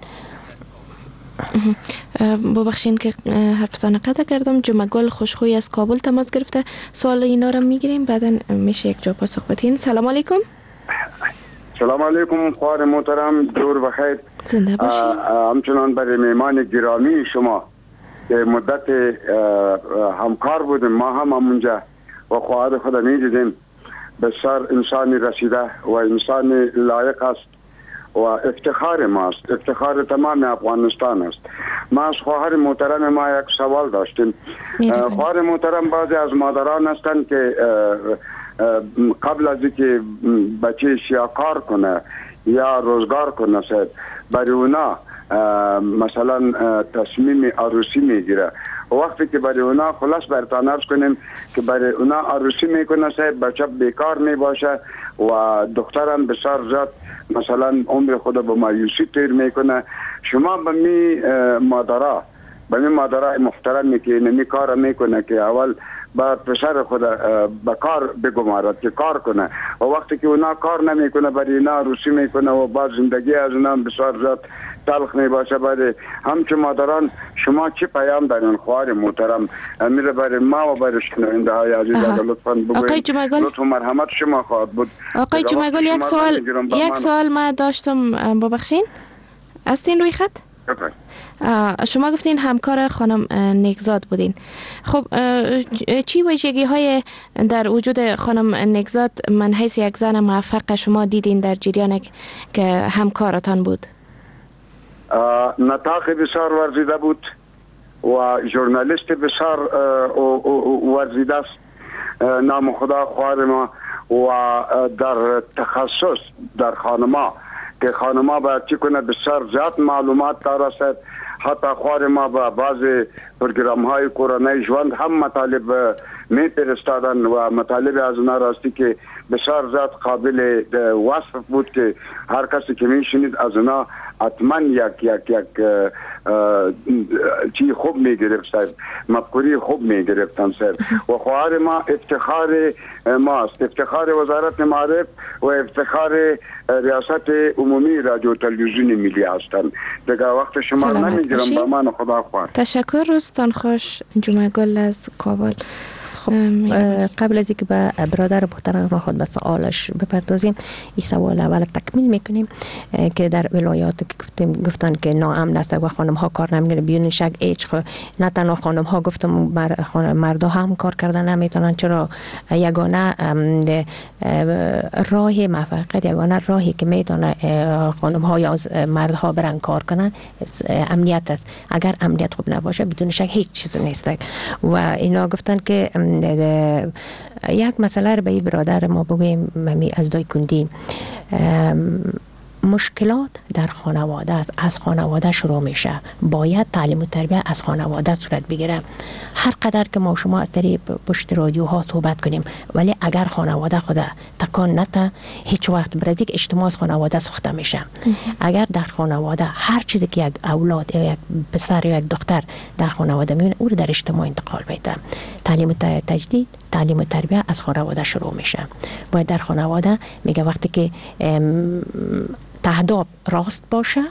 ببخشین که حرفتان قطع کردم. جمعگل خوشخوی از کابل تماس گرفته. سوال اینا رو میگیریم بعدا میشه یک جا پاسخ بدین. سلام علیکم. سلام علیکم خواهر محترم، دور بخیر. زنده باشید. همچنان برای میمان گرامی شما که مدت همکار بودیم، ما هم همونجا و خواهر خدا میدیدیم. بسیار انسانی رسیده و انسانی لایق است و افتخار ماست، افتخار تمام افغانستان است. ما از خواهر محترم ما یک سوال داشتیم. خواهر محترم بعضی از مادران هستند که قبل از اینکه بچه‌ش یا کار کنه یا روزگار کنه سید برای اونا مثلا تصمیم عروسی میگیره. وقتی که برای اونا خلاص برتان عرض کنیم که برای اونا عروسی میکنه سید بچه بیکار میباشه و دخترم بسیار زیاد مثلا عمر خود به مایوسی تیر میکنه. شما به می مادرها به می مادرها محترمی که نمی کار میکنه که اول با پسر خود به کار بگمارد که کار کنه و وقتی که اونا کار نمیکنه برای اینا عروسی میکنه و بعد زندگی از اونا بسیار زیاد تلخ میباشه. برای همچون مادران شما چه پیام دارین خواهر محترم؟ میره برای ما و برای شنونده های عزیز اگر لطفاً بگوید. لطف و مرحمت شما خواهد بود. آقای جمعگل یک سوال یک سوال ما داشتم، ببخشین هستین روی خط؟ شما گفتین همکار خانم نیکزاد بودین. خب چی ویژگی های در وجود خانم نیکزاد من حیث یک زن موفق شما دیدین در جریان که همکارتان بود؟ نطاق بسیار ورزیده بود و ژورنالیست بسیار ورزیده است. نام خدا خواهر ما و در تخصص در خانما که خانما باید چی کنه بسیار زیاد معلومات دارد. حتی خواهر ما با بعض پروگرام های کورونای ژوند هم مطالب می فرستادن و مطالب از اونا راستی که بسیار زیاد قابل وصف بود که هر کسی که می شنید از اونا حتما یک یک یک چی خوب میگرفت صاحب، مفکوری خوب میگرفتن صاحب. و خواهر ما افتخار ماست، افتخار وزارت معارف و افتخار ریاست عمومی رادیو تلویزیون ملی هستند. دیگه وقت شما نمیگیرم، با من خدا خواهد. تشکر، روزتان خوش. جمعه گل از کابل. خب قبل از اینکه به برادر محترم ما خود به سوالش بپردازیم، این سوال اول تکمیل میکنیم که در ولایات که گفتیم گفتن که ناامن است و خانم ها کار نمیکنه، بیون شک ایچ نه تنها خانم ها، گفتم مردا هم کار کردن نمیتونن. چرا؟ یگانه راه موفقیت، یگانه راهی که میتونه خانم ها یا مردها برن کار کنن امنیت است. اگر امنیت خوب نباشه بدون شک هیچ چیز نیست. و اینا گفتن که یک مسئله رو به این برادر ما بگویم، ممی از دای کندی، مشکلات در خانواده است، از خانواده شروع میشه. باید تعلیم و تربیت از خانواده صورت بگیره. هر قدر که ما شما از طریق پشت رادیوها صحبت کنیم، ولی اگر خانواده خود تکان نده، هیچ وقت برای که اجتماع از خانواده ساخته میشه. اگر در خانواده هر چیزی که یک اولاد یا یک پسر یا یک دختر در خانواده میبینه، او رو در اجتماع انتقال میده. تعلیم و تجدید، تعلیم و تربیت از خانواده شروع میشه. باید در خانواده میگه وقتی که تهداب راست باشه،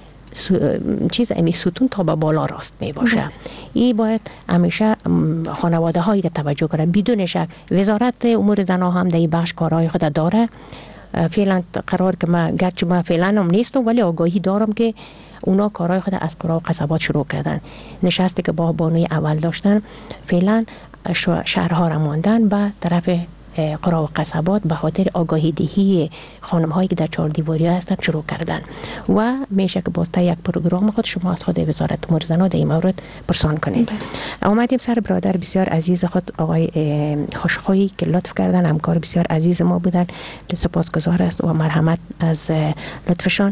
چیز امی ستون تا به بالا راست می باشه. این باید همیشه خانواده هایی را توجه کنه. بدون شک وزارت امور زنان هم در این بخش کارهای خود داره. فعلا قرار که ما گرچه ما فعلا هم نیستم، ولی آگاهی دارم که اونا کارهای خود از کارها و قصبات شروع کردن. نشستی که با بانوی اول داشتن، فعلا شهرها را ماندن به طرف قرا و قصبات به خاطر آگاهی دهی خانم هایی که در چهار دیواری هستند شروع کردن. و میشه که باز تا یک پروگرام خود شما از خود وزارت امور زنان در این مورد پرسان کنید. آمدیم سر برادر بسیار عزیز خود آقای خوشخویی که لطف کردن، همکار بسیار عزیز ما بودن. سپاسگزار است و مرحمت از لطفشان.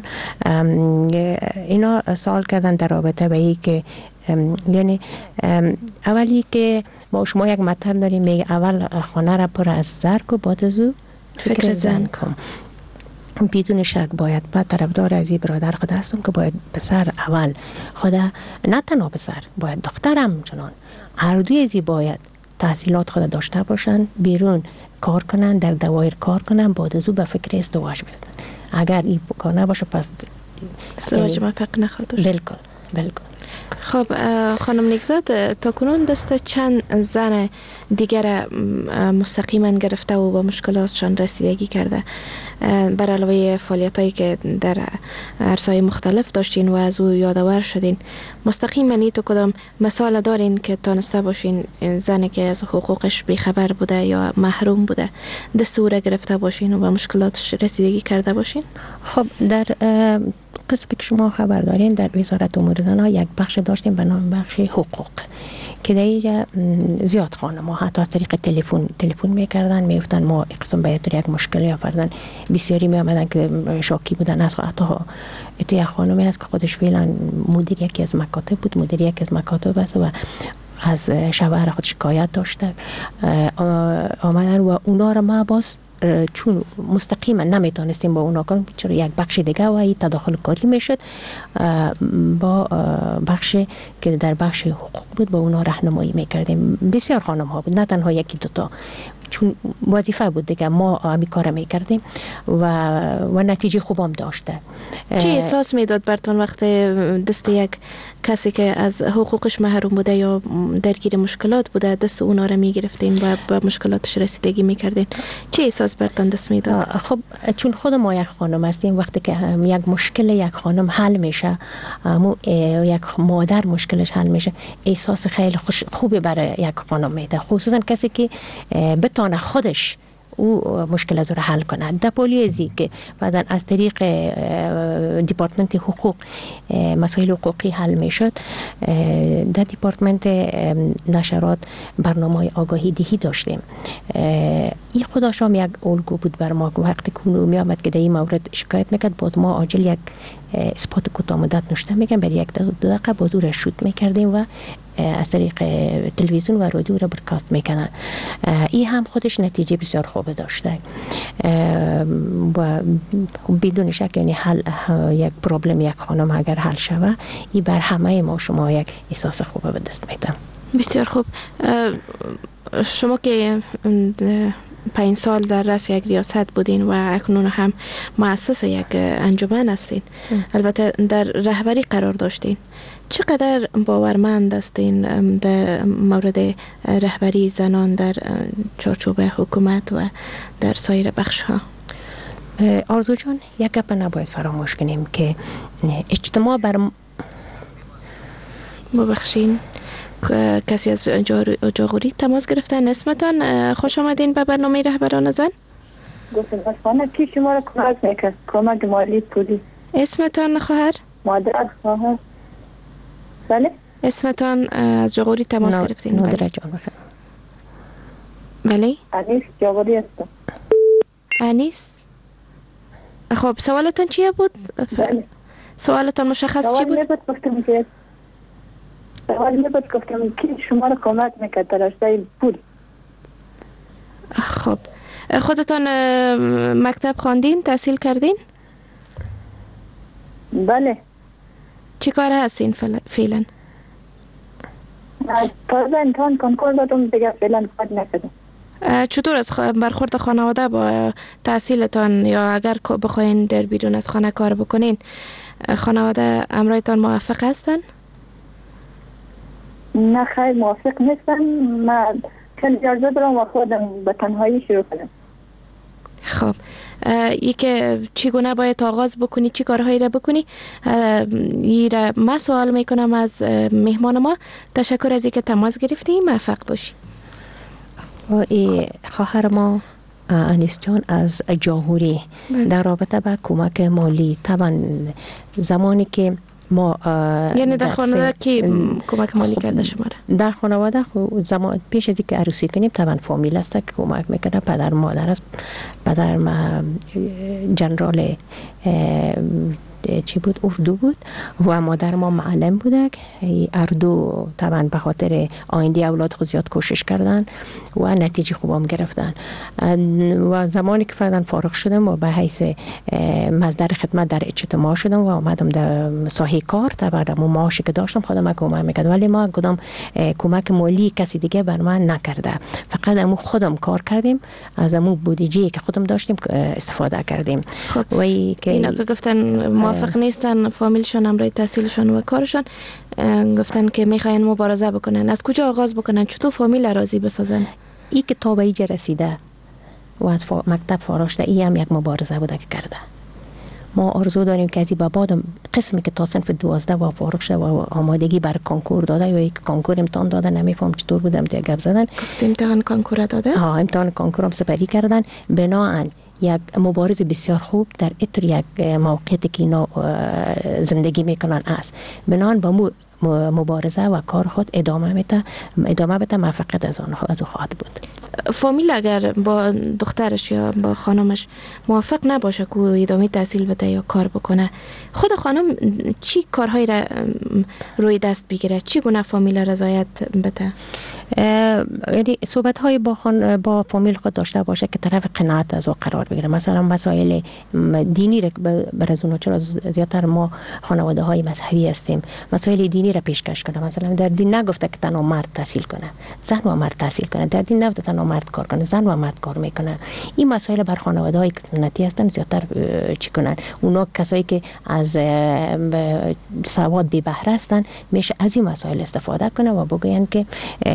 اینا سوال کردن در رابطه به این که یعنی اولی که ما شما یک مطلب داریم میگه اول خانه را پر از زر کو، بعد از او فکر زن کن. بدون شک باید با طرفدار از این برادر خود هستم که باید پسر اول خود، نه تنها پسر، باید دخترم چنان هر دوی ازی باید تحصیلات خود داشته باشن، بیرون کار کنن، در دوایر کار کنن، بعد از او به فکر ازدواج بیفتن. اگر این کار نباشه پس ازدواج موفق نخواهد داشت. بالکل بالکل. خب خانم نیکزاد، تا کنون دست چند زن دیگر مستقیما گرفته و با مشکلاتشان رسیدگی کرده؟ بر علاوه فعالیتایی که در عرصه‌های مختلف داشتین و از او یادآور شدین، مستقیما ای تو کدام مثال دارین که تانسته باشین زنی که از حقوقش بیخبر بوده یا محروم بوده دست او را گرفته باشین و با مشکلاتش رسیدگی کرده باشین؟ خب در قسمی که شما خبر دارین، در وزارت امور زنان یک بخش داشتیم به نام بخش حقوق که در زیاد خانم ها حتی از طریق تلفن تلفن میکردن، میگفتن ما اقسام باید یک مشکلی آوردن. بسیاری می آمدن که شاکی بودن. از حتی اتو یک خانمی هست که خودش فعلا مدیر یکی از مکاتب بود، مدیر یکی از مکاتب است و از شوهر خود شکایت داشته آمدن و اونا را ما باز چون مستقیما نمیتونستیم با اونا کنیم، چرا یک بخش دیگه و این تداخل کاری میشد با بخش که در بخش حقوق بود با اونا راهنمایی میکردیم. بسیار خانم ها بود، نه تنها یکی دوتا، چون وظیفه بود دیگه ما همی کار میکردیم و و نتیجه خوبم داشته. چی احساس میداد برتون وقتی دست یک کسی که از حقوقش محروم بوده یا درگیر مشکلات بوده دست اونا رو میگرفتین و با مشکلاتش رسیدگی میکردین؟ چی احساس برتون دست میداد؟ خب چون خود ما یک خانم هستیم، وقتی که یک مشکل یک خانم حل میشه، یک مادر مشکلش حل میشه، احساس خیلی خوش خوبی برای یک خانم میده، خصوصا کسی که بتونه خودش او مشکل از رو حل کنه. در پولیزی که بعدا از طریق دیپارتمنت حقوق مسائل حقوقی حل می شد، در دیپارتمنت نشرات برنامه های آگاهی دهی داشتیم. این خودش هم یک الگو بود بر ما. وقتی که اون می آمد که در این مورد شکایت میکرد، باز ما عاجل یک اسپات کوتاه مدت نوشته میگم برای یک دو دقیقه باز او را شوت میکردیم و از طریق تلویزیون و رادیو را برکاست میکنن. این هم خودش نتیجه بسیار خوب داشته و بدون شک یعنی حل یک پرابلم یک خانم اگر حل شوه، این بر همه ما شما یک احساس خوب به دست میده. بسیار خوب. شما که پنج سال در رأس یک ریاست بودین و اکنون هم مؤسس یک انجمن هستین، البته در رهبری قرار داشتین، چقدر باورمند هستین در مورد رهبری زنان در چارچوب حکومت و در سایر بخش ها؟ آرزو جان، یک گپ نباید فراموش کنیم که اجتماع بر ببخشین کسی از جاغوری تماس گرفتن. اسمتان، خوش آمدین به برنامه رهبران زن. گفتم اصلا کی شما را کمک میکرد، کمک مالی پولی. اسمتان خواهر؟ مادر خواهر. بله. اسمتان از جاغوری تماس گرفتین؟ نادره جان بخیر. بله. انیس جاغوری هستم. انیس. خب سوالتان چیه بود؟ بله. سوالتان مشخص چی بود؟ سوال بود گفتم که سوال بود گفتم کی شما را کمک میکرد در رشته پول. خب خودتان مکتب خواندین، تحصیل کردین؟ بله. چی کار هستین فعلا؟ تازه امتحان کنکور دادم دیگه، فعلا کار نکردم. چطور از برخورد خانواده با تحصیلتان، یا اگر بخواین در بیرون از خانه کار بکنین، خانواده امرایتان موافق هستن؟ نه خیلی موافق نیستن. من خیلی اجازه دارم و خودم به تنهایی شروع کنم. خب ای که چگونه باید آغاز بکنی، چی کارهایی را بکنی، ای را ما سوال میکنم از مهمان ما. تشکر از اینکه تماس گرفتی، موفق باشی. ای خواهر ما انیس جان از جاغوری در رابطه با کمک مالی، طبعا زمانی که ما یعنی در خانواده که کمک مالی کرده شما را؟ در خانواده زمان پیش از اینکه عروسی کنیم طبعا فامیل است که کمک میکنه. پدر مادر است. پدر ما جنرال چی بود، اردو بود و مادر ما معلم بوده. اردو طبعا به خاطر آینده اولاد خود زیاد کوشش کردن و نتیجه خوب هم گرفتن. و زمانی که فردن فارغ شدم و به حیث مصدر خدمت در اجتماع شدم و آمدم در ساحه کار، طبعا معاشی که داشتم خودم کمک میکرد، ولی ما کدام کمک مالی کسی دیگه بر من نکرده. فقط امو خودم کار کردیم، از امو بودجه که خودم داشتیم استفاده کردیم. خب و اینا که گفتن موافق نیستن فامیلشون امرای تحصیلشون و کارشون، گفتن که میخواین مبارزه بکنن، از کجا آغاز بکنن، چطور فامیل راضی بسازن؟ این که تا به اینجا رسیده و از مکتب فارغ شده، این هم یک مبارزه بوده که کرده. ما آرزو داریم که از این بعد قسمی که تا صنف دوازده و فارغ شده و آمادگی برای کنکور داده یا یک کنکور امتحان داده، نمیفهم چطور بودم تو گپ زدن. گفت امتحان کنکور داده؟ ها، امتحان کنکور هم سپری کردن. بناهن یک مبارز بسیار خوب در اتر یک موقعیتی که اینا زندگی میکنن است. بناهن با مبارزه و کار خود ادامه میده، ادامه بده، موفقیت از آن از خواهد بود. فامیل اگر با دخترش یا با خانمش موافق نباشه که ادامه تحصیل بده یا کار بکنه، خود خانم چی کارهایی را روی دست بگیره؟ چی گونه فامیل رضایت بده؟ یعنی صحبت های با خان با فامیل خود داشته باشه که طرف قناعت از او قرار بگیره. مثلا مسائل دینی را بر از اونها، چرا زیادتر ما خانواده های مذهبی هستیم، مسائل دینی را پیشکش کنه. مثلا در دین نگفته که تنها مرد تحصیل کنه، زن و مرد تحصیل کنه. در دین نگفته تنها مرد کار کنه، زن و مرد کار میکنه. این مسائل بر خانواده های سنتی هستن زیادتر چی کنن. اونا کسایی که از سواد بی بهره هستن میشه از این مسائل استفاده کنه و بگوین که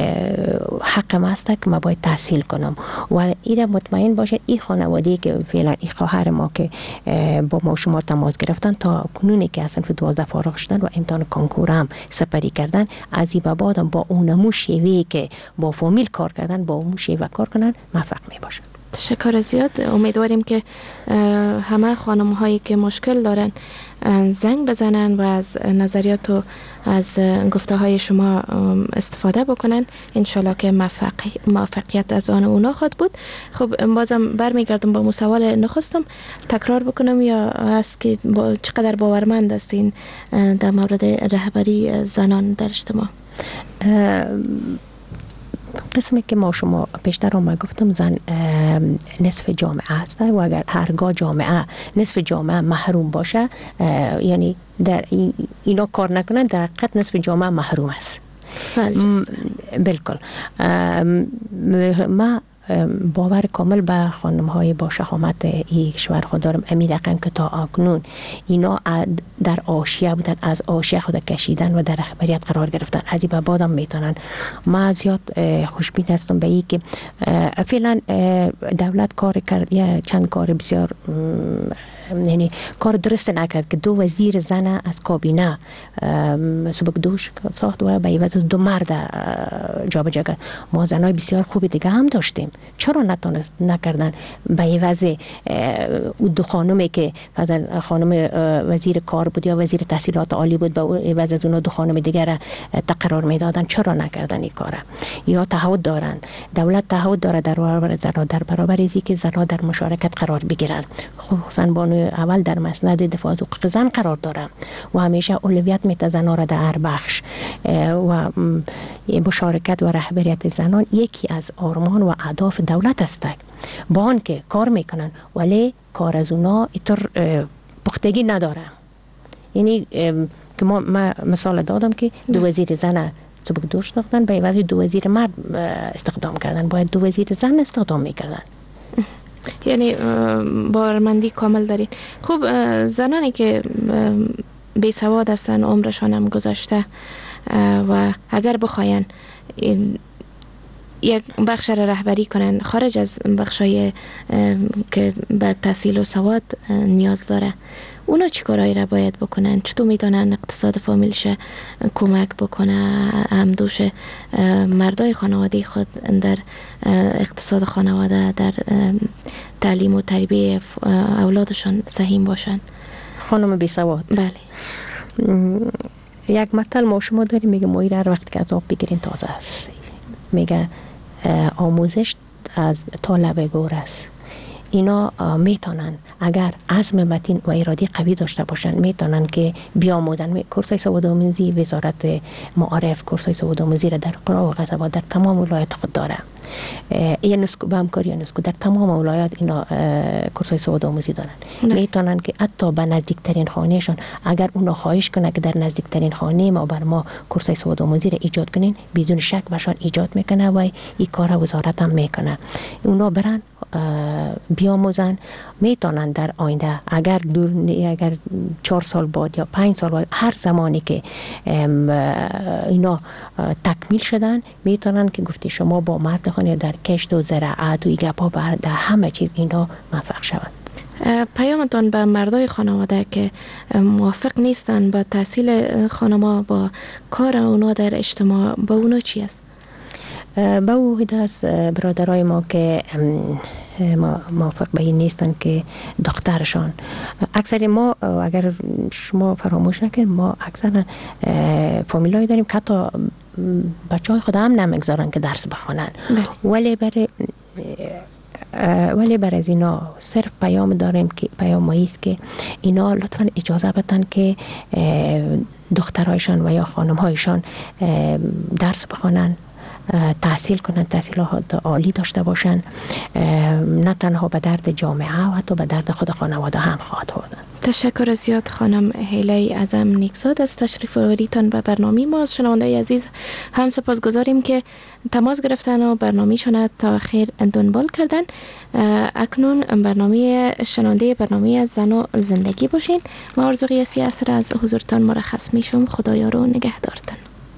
حق ما است که ما باید تحصیل کنم. و این مطمئن باشه این خانواده‌ای که فعلا این خواهر ما که با ما شما تماس گرفتن تا کنونی که اصلا فی دوازده فارغ شدن و امتحان کنکور هم سپری کردن، از این بعد با اونمو شیوهی که با فامیل کار کردن با اون شیوه کار کنن موفق می باشن. تشکر زیاد. امیدواریم که همه خانم هایی که مشکل دارن زنگ بزنن و از نظریات و از گفته های شما استفاده بکنن. انشالله که موفقیت از آن اونا خواهد بود. خب بازم برمیگردم با سوال نخستم، تکرار بکنم یا هست که با چقدر باورمند هستین در مورد رهبری زنان در اجتماع؟ قسمی که ما شما پیشتر ما گفتم زن نصف جامعه است و اگر هرگاه جامعه نصف جامعه محروم باشه یعنی در اینا کار نکنن در حقیقت نصف جامعه محروم است. بالکل. ما باور کامل به خانم های با شهامت این کشور خود دارم. امیرقن که تا اکنون اینا در آشیه بودن، از آشیه خود کشیدن و در رهبریت قرار گرفتن. از این به بعدم میتونن. ما زیاد خوشبین هستم به این که فعلا دولت کار کرد، یا چند کار بسیار یعنی کار درست نکرد که دو وزیر زن از کابینه سبک دوش ساخت و به عوض دو مرد جابجا کرد. ما زنای بسیار خوبی دیگه هم داشتیم، چرا نتونست نکردن به عوض او دو خانمی که مثلا خانم وزیر کار بود یا وزیر تحصیلات عالی بود به عوض از اون دو خانم دیگر تقرار میدادن؟ چرا نکردن این کاره؟ یا تعهد دارن، دولت تعهد داره در برابر زنا، در برابر ازی که زنا در مشارکت قرار بگیرن، خصوصا بانو اول در مسند دفاع از حقوق زن قرار داره و همیشه اولویت میده زنان را در هر بخش و مشارکت و رهبریت زنان یکی از آرمان و اهداف دولت است. با آن که کار میکنن ولی کار از اونا اینطور پختگی نداره. یعنی که ما مثال دادم که دو وزیر زن سبک دوش داشتن به عوض دو وزیر مرد استخدام کردن، باید دو وزیر زن استخدام میکردن. یعنی باورمندی کامل دارین. خب زنانی که بی سواد هستن، عمرشان هم گذشته و اگر بخواین یک بخش را رهبری کنن خارج از بخشای که به تحصیل و سواد نیاز داره، اونا چی کارهایی را باید بکنن؟ چطور میتونن اقتصاد فامیلش کمک بکنه، همدوش مردای خانواده خود در اقتصاد خانواده، در تعلیم و تربیه اولادشان سهیم باشن؟ خانم بی سواد. بله. یک مثل ما شما داریم میگه مایره هر وقت که از آب بگیرین تازه است. میگه آموزش از تا لب گور است. اینا میتونن اگر عزم متین و اراده قوی داشته باشن میتونن که بیاموزن. کورسای سوادآموزی وزارت معارف کورسای سوادآموزی را در قرى و قصبات در تمام ولایات خود داره. این نسکو به همکاری نسکو در تمام ولایات اینا کورسای سوادآموزی دارن. میتونن که حتی به نزدیکترین خانهشون اگر اونا خواهش کنه که در نزدیکترین خانه ما بر ما کورسای سوادآموزی را ایجاد کنین، بدون شک بهشون ایجاد میکنه و این کار وزارت هم میکنه. اونا برن بیاموزن، میتونن در آینده اگر دور اگر چهار سال بعد یا پنج سال بعد هر زمانی که اینا تکمیل شدن میتونن که گفتی شما با مرد خانه در کشت و زراعت و ایگپا بر در همه چیز اینا موفق شوند. پیامتان به مردای خانواده که موافق نیستن با تحصیل خانما، با کار اونا در اجتماع، با اونا چی است؟ با او از برادرای ما که ما موافق به این نیستن که دخترشان، اکثر ما اگر شما فراموش نکنید ما اکثر فامیلایی داریم که حتی بچه های خود هم نمیگذارن که درس بخونن، ولی برای ولی بر از اینا صرف پیام داریم که پیام مایی است که اینا لطفا اجازه بدن که دخترایشان و یا خانمهایشان درس بخونن، تحصیل کنن، تحصیلات عالی داشته باشن، نه تنها به درد جامعه و حتی به درد خود خانواده هم خواهد بود. تشکر زیاد خانم هیله اعظم نیکزاد از تشریف آوریتان به برنامه ما. از شنوندگان عزیز هم سپاسگزاریم که تماس گرفتن و برنامه‌شان تا خیر دنبال کردن. اکنون برنامه شنونده برنامه زن و زندگی باشین. ما آرزو قیاسی اثر از حضورتان مرخص میشم. خدایا رو نگهدارتان.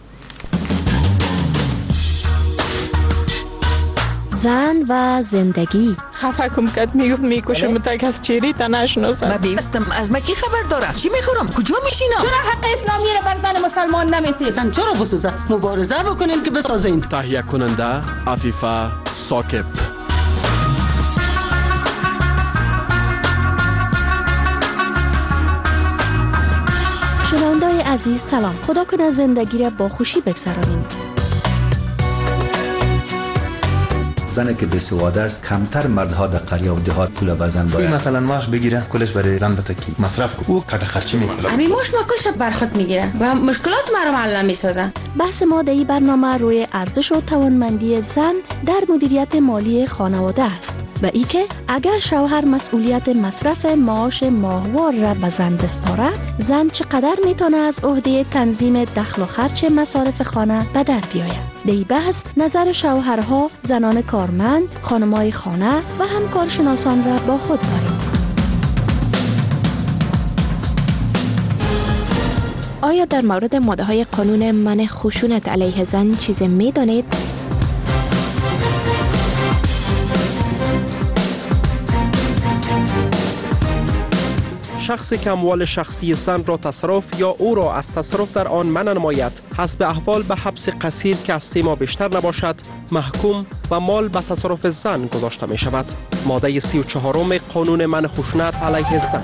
زن و زندگی. خفه کم کد میگفت میکشم تک از چیری تا نشناسم. من بیستم از مکی خبر داره. چی میخورم؟ کجا میشینم؟ چرا حق اسلامی رو بر زن مسلمان نمیتید؟ زن چرا بسوزه؟ مبارزه بکنین که بسازین. تهیه کننده عفیفه ساکب. عزیز سلام. خدا کنه زندگی را با خوشی بگذرانیم. زنی که بی‌سواده است کمتر مردها در قریه و دهات پول بزن باید. مثلا ماش بگیره کلش برای زن بتکی مصرف کو او کټه خرچی میکنه. امی ماش ما کلش بر خود میگیره و مشکلات ما رو معلم میسازن. بحث ما در این برنامه روی ارزش و توانمندی زن در مدیریت مالی خانواده است و ای که اگر شوهر مسئولیت مصرف معاش ماهوار را به زن بسپاره، زن چقدر میتونه از عهده تنظیم دخل و خرچ مصارف خانه به در بیاید. در این بحث نظر شوهرها، زنان کارمند، خانمای خانه و هم کارشناسان را با خود داریم. آیا در مورد ماده های قانون منع خشونت علیه زن چیزی می دانید؟ شخصی که اموال شخصی زن را تصرف یا او را از تصرف در آن منع نماید، حسب احوال به حبس قصیر که از سه ماه بیشتر نباشد محکوم و مال به تصرف زن گذاشته می شود. ماده سی و چهارم قانون منع خشونت علیه زن.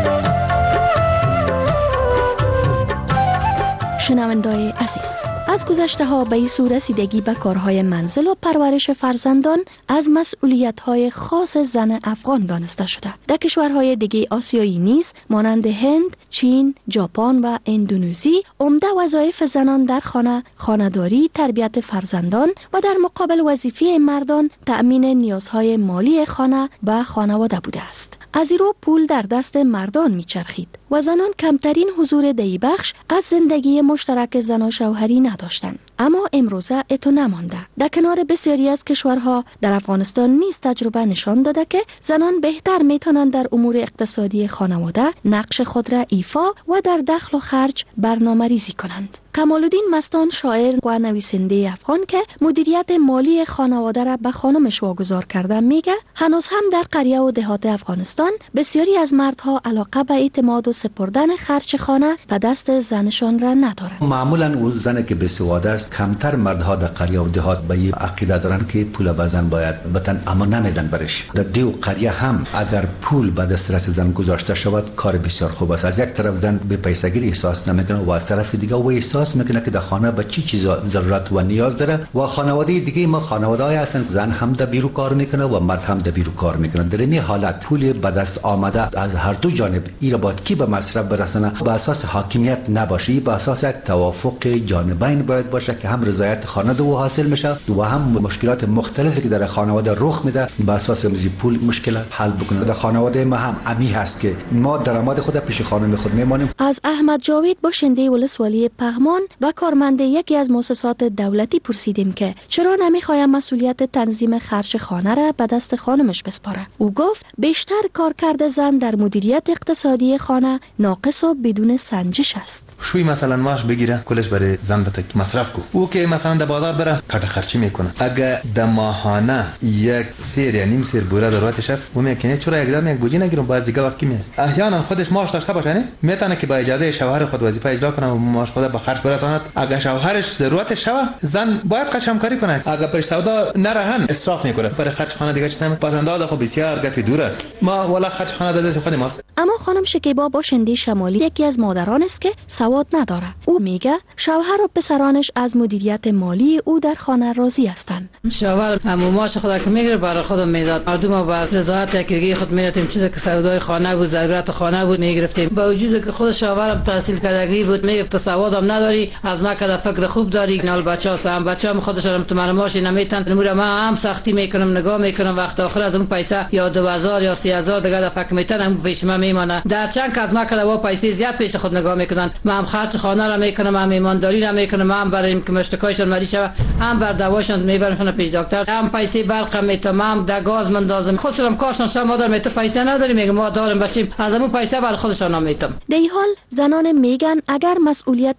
شنوندای عزیز، از گذشته ها به این سو رسیدگی به کارهای منزل و پرورش فرزندان از مسئولیت های خاص زن افغان دانسته شده. در کشورهای دیگه آسیایی نیز مانند هند، چین، ژاپن و اندونزی عمده وظایف زنان در خانه، خانه‌داری، تربیت فرزندان و در مقابل وظیفه مردان تأمین نیازهای مالی خانه و خانواده بوده است. از این رو پول در دست مردان میچرخید و زنان کمترین حضور در این بخش از زندگی مشترک زن و شوهری نداشتند. اما امروزه اتو نمانده. در کنار بسیاری از کشورها در افغانستان نیز تجربه نشان داده که زنان بهتر میتونند در امور اقتصادی خانواده نقش خود را ایفا و در دخل و خرج برنامه ریزی کنند. کمال‌الدین مستان، شاعر و نویسنده افغان که مدیریت مالی خانواده را به خانمش واگذار کرده، میگه هنوز هم در قریه و دهات افغانستان بسیاری از مردها علاقه به اعتماد و سپردن خرج خانه به دست زنشان را ندارند. معمولا اون زنی که بی‌سواده است کمتر مردها در قریه و دهات به این عقیده دارن که پول به زن باید بتن، اما نمیدن برش. در دیو قریه هم اگر پول به دسترس زن گذاشته شود کار بسیار خوب است. از یک طرف زن به پیسگیری احساس نمیکنه و از طرف دیگه او احساس میکنه که در خانه به چی چیزا ضرورت و نیاز داره و خانواده دیگه ما خانواده‌ای هستن زن هم در بیرو کار میکنه و مرد هم در بیرو کار میکنه. در این حالت پول به دست آمده از هر دو جانب ایرا باید کی به مصرف برسونه، به اساس حاکمیت نباشه، به اساس یک توافق جانبین باید باشه که هم رضایت خانواده و حاصل میشه و هم مشکلات مختلفی که در خانواده رخ میده به اساس امروزی پول مشکل حل بکنه. در خانواده ما هم امی هست که ما درآمد خود پیش خانم خود میمانیم. از احمد جاوید، باشنده ولسوالی پغمان و کارمند یکی از مؤسسات دولتی پرسیدیم که چرا نمیخواد مسئولیت تنظیم خرج خانه را به دست خانمش بسپاره. او گفت بیشتر کارکرد زن در مدیریت اقتصادی خانه ناقص و بدون سنجش است. شوی مثلا ماش بگیره کلش برای زن بتک مصرف کو او که مثلا در بازار بره کټه خرچی میکنه. اگه در ماهانه یک سیر یا نیم سیر بوره ضرورتش است و میگه چرا یک دم یک بوجی نگیرم باز دیگه وقتی می احیانا خودش ماش داشته باشه نه میتونه که با اجازه شوهر خود وظیفه اجرا کنه و ماش خود به خرج برساند. اگه شوهرش ضرورتش شوه زن باید قشم کاری کنه. اگه پیش سودا نرهن اسراف میکنه برای خرج خانه دیگه چنم پسنده خو بسیار گپی دور است. ما والا خرج خانه دست خود ماست. اما خانم شکیبا، باشنده شمالی، یکی از مادران است که سواد نداره. او میگه شوهر و پسرانش از مدیریت مالی او در خانه راضی هستند. شوهر همو ماش خدا که میگیره برای خودم میداد. مردم بر رضایت یکیگی خود میرفتیم چیزی که سودای خانه بود، ضرورت خانه بود میگرفتیم. با وجود که خود شوهرم تحصیل کردگی بود میگفت سوادم نداری، از ما که فکر خوب داری. نال بچه‌ها سام بچه‌ها خودشون تو ماش نمیتن. نمور ما هم سختی میکنم نگاه میکنم وقت آخر از اون پیسه یا دو هزار یا سه هزار دیگه فکر میتونم پیش ما میمونه. در چند که از ما که با پیسه زیاد پیش خود نگاه میکنن. ما هم خرج خانه را میکنم، هم ایمانداری را میکنم، هم برای اینکه مشتکایشون مریض شوه، هم بر دواشون میبرمشون پیش دکتر، هم پیسه برق میتونم در گاز مندازم. خودشون کارشون شما مادر میتو پیسه نداری میگم ما داریم بچیم از همون پیسه بر خودشون نمیتونم. در این حال زنان میگن اگر مسئولیت تنظیم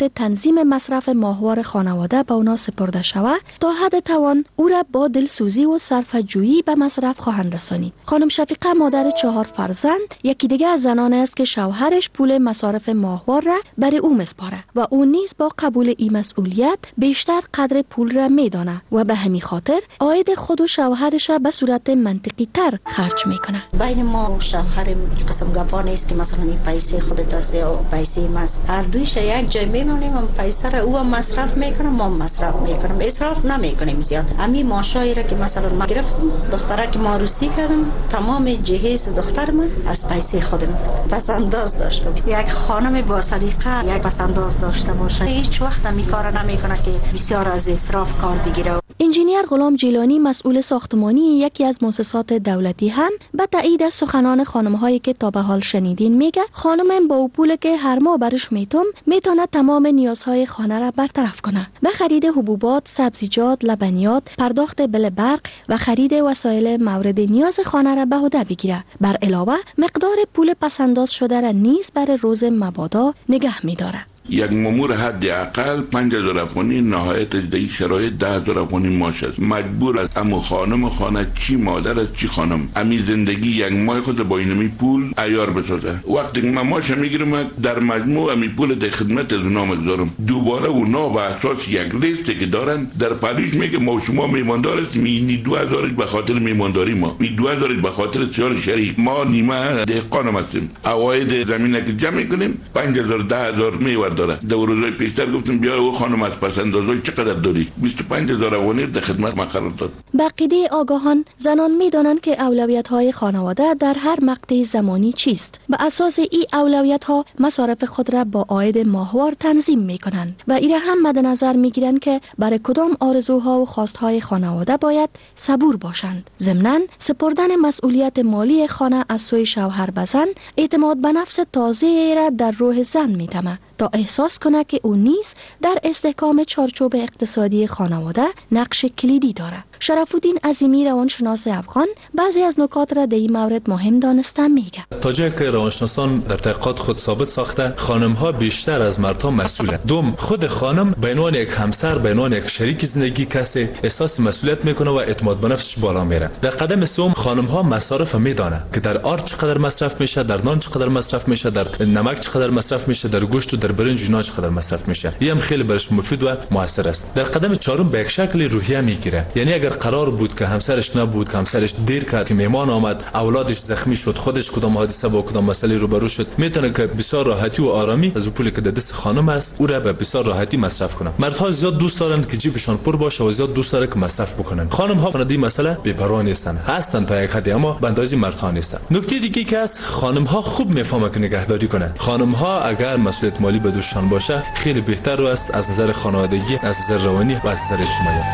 تنظیم مصرف ماهوار خانواده به اونا سپرده شود تا حد توان او را با دلسوزی و صرفه‌جویی به مصرف خواهند رسانید. خانم شفیقه مادر چهار فرزند یکی دیگه از زنان است که شوهرش پول مصارف ماهوار را برای او مسپاره و او نیز با قبول این مسئولیت بیشتر قدر پول را میدانه و به همین خاطر عاید خود و شوهرش را به صورت منطقی تر خرج میکنه. بین ما و شوهرم این قسم گپا نیست که مثلا این پیسه خودت است یا پیسه ماست. هر دویش یک جای میمونیم و پیسه را او مصرف میکنه ما مصرف میکنم. اسراف نمیکنیم زیاد. امی ماشایی را که مثلا ما گرفتم دختره که ما عروسی کردم تمام جهیز دختر من از پیسه خودم پس انداز داشتم. یک خانم با سلیقه یک پس انداز داشته باشه هیچ وقت می کار نمیکنه که بسیار از اسراف کار بگیره. انجینیر غلام جیلانی مسئول ساختمانی یکی از مؤسسات دولتی هم به تایید از سخنان خانم‌هایی که تا به حال شنیدین میگه خانم با پول که هر ماه برش میتم میتونه تمام نیازهای خانه را برطرف کنه. به خرید حبوبات، سبزیجات، لبنیات، پرداخت بل برق و خرید وسایل مورد نیاز خانه را به عهده بگیره. بر علاوه مقدار پول پسنداز شده را نیز برای روز مبادا نگه میداره. یک مامور حد اقل پنج هزار افغانی نهایت در شرایط ده هزار افغانی معاش است. مجبور است اما خانم خانه چی مادر است چی خانم امی زندگی یک ماه خود با اینمی پول عیار بسازه. وقتی من معاش میگیرم در مجموع امی پول در خدمت از اونا میگذارم. دوباره اونا به اساس یک لیستی که دارن در پالیش میگه ما شما میماندار است می دو هزار به خاطر میمانداری ما می دو هزار به خاطر سیار شریک ما نیمه دهقان هستیم. عواید زمینه که جمع کنیم پنج هزار ده هزار میور داره. در روزهای پیشتر گفتم بیا او خانم از پسندازای چقدر داری بیست و پنج هزار افغانی در خدمت ما قرار داد. بقیده آگاهان زنان میدانند که اولویت‌های خانواده در هر مقطع زمانی چیست. به اساس این اولویت‌ها مصارف خود را با عاید ماهوار تنظیم می‌کنند و این هم مد نظر می‌گیرند که برای کدام آرزوها و خواست‌های خانواده باید صبور باشند. ضمناً سپردن مسئولیت مالی خانه از سوی شوهر به زن اعتماد به نفس تازه‌ای را در روح زن می‌دهد تا احساس کنه که او نیز در استحکام چارچوب اقتصادی خانواده نقش کلیدی دارد. شرف الدین عظیمی روانشناس افغان بعضی از نکات را در این مورد مهم دانسته میگه. تا جایی که روانشناسان در تحقیقات خود ثابت ساخته خانم ها بیشتر از مردها مسئولند. دوم خود خانم به عنوان یک همسر به عنوان یک شریک زندگی کسی احساس مسئولیت میکنه و اعتماد به نفسش بالا میره. در قدم سوم خانم ها مصارف میدانه که در آرد چقدر مصرف میشه، در نان چقدر مصرف میشه، در نمک چقدر مصرف میشه، در گوشت و در برنج اینا چقدر مصرف میشه. این هم خیلی برش مفید و موثر است. در قدم چهارم به یک شکل روحیه میگیره. یعنی اگر قرار بود که همسرش نبود که همسرش دیر کرد که مهمان آمد اولادش زخمی شد خودش کدام حادثه با کدام مسئله روبرو شد میتونه که بسیار راحتی و آرامی از پولی که در دست خانم است او را به بسیار راحتی مصرف کنه. مردها زیاد دوست دارن که جیبشان پر باشه و زیاد دوست دارن که مصرف بکنن. خانم ها فقط این مسئله بی‌پروا نیستن. هستن تا یک حدی اما به اندازه مردها نیستن. نکته دیگه که است خانم ها خوب میفهمن که نگهداری کنن. خانم ها اگر مسئولیت مالی به دوششان باشه خیلی بهتر است از نظر خانوادگی، از نظر روانی و از نظر اجتماعی.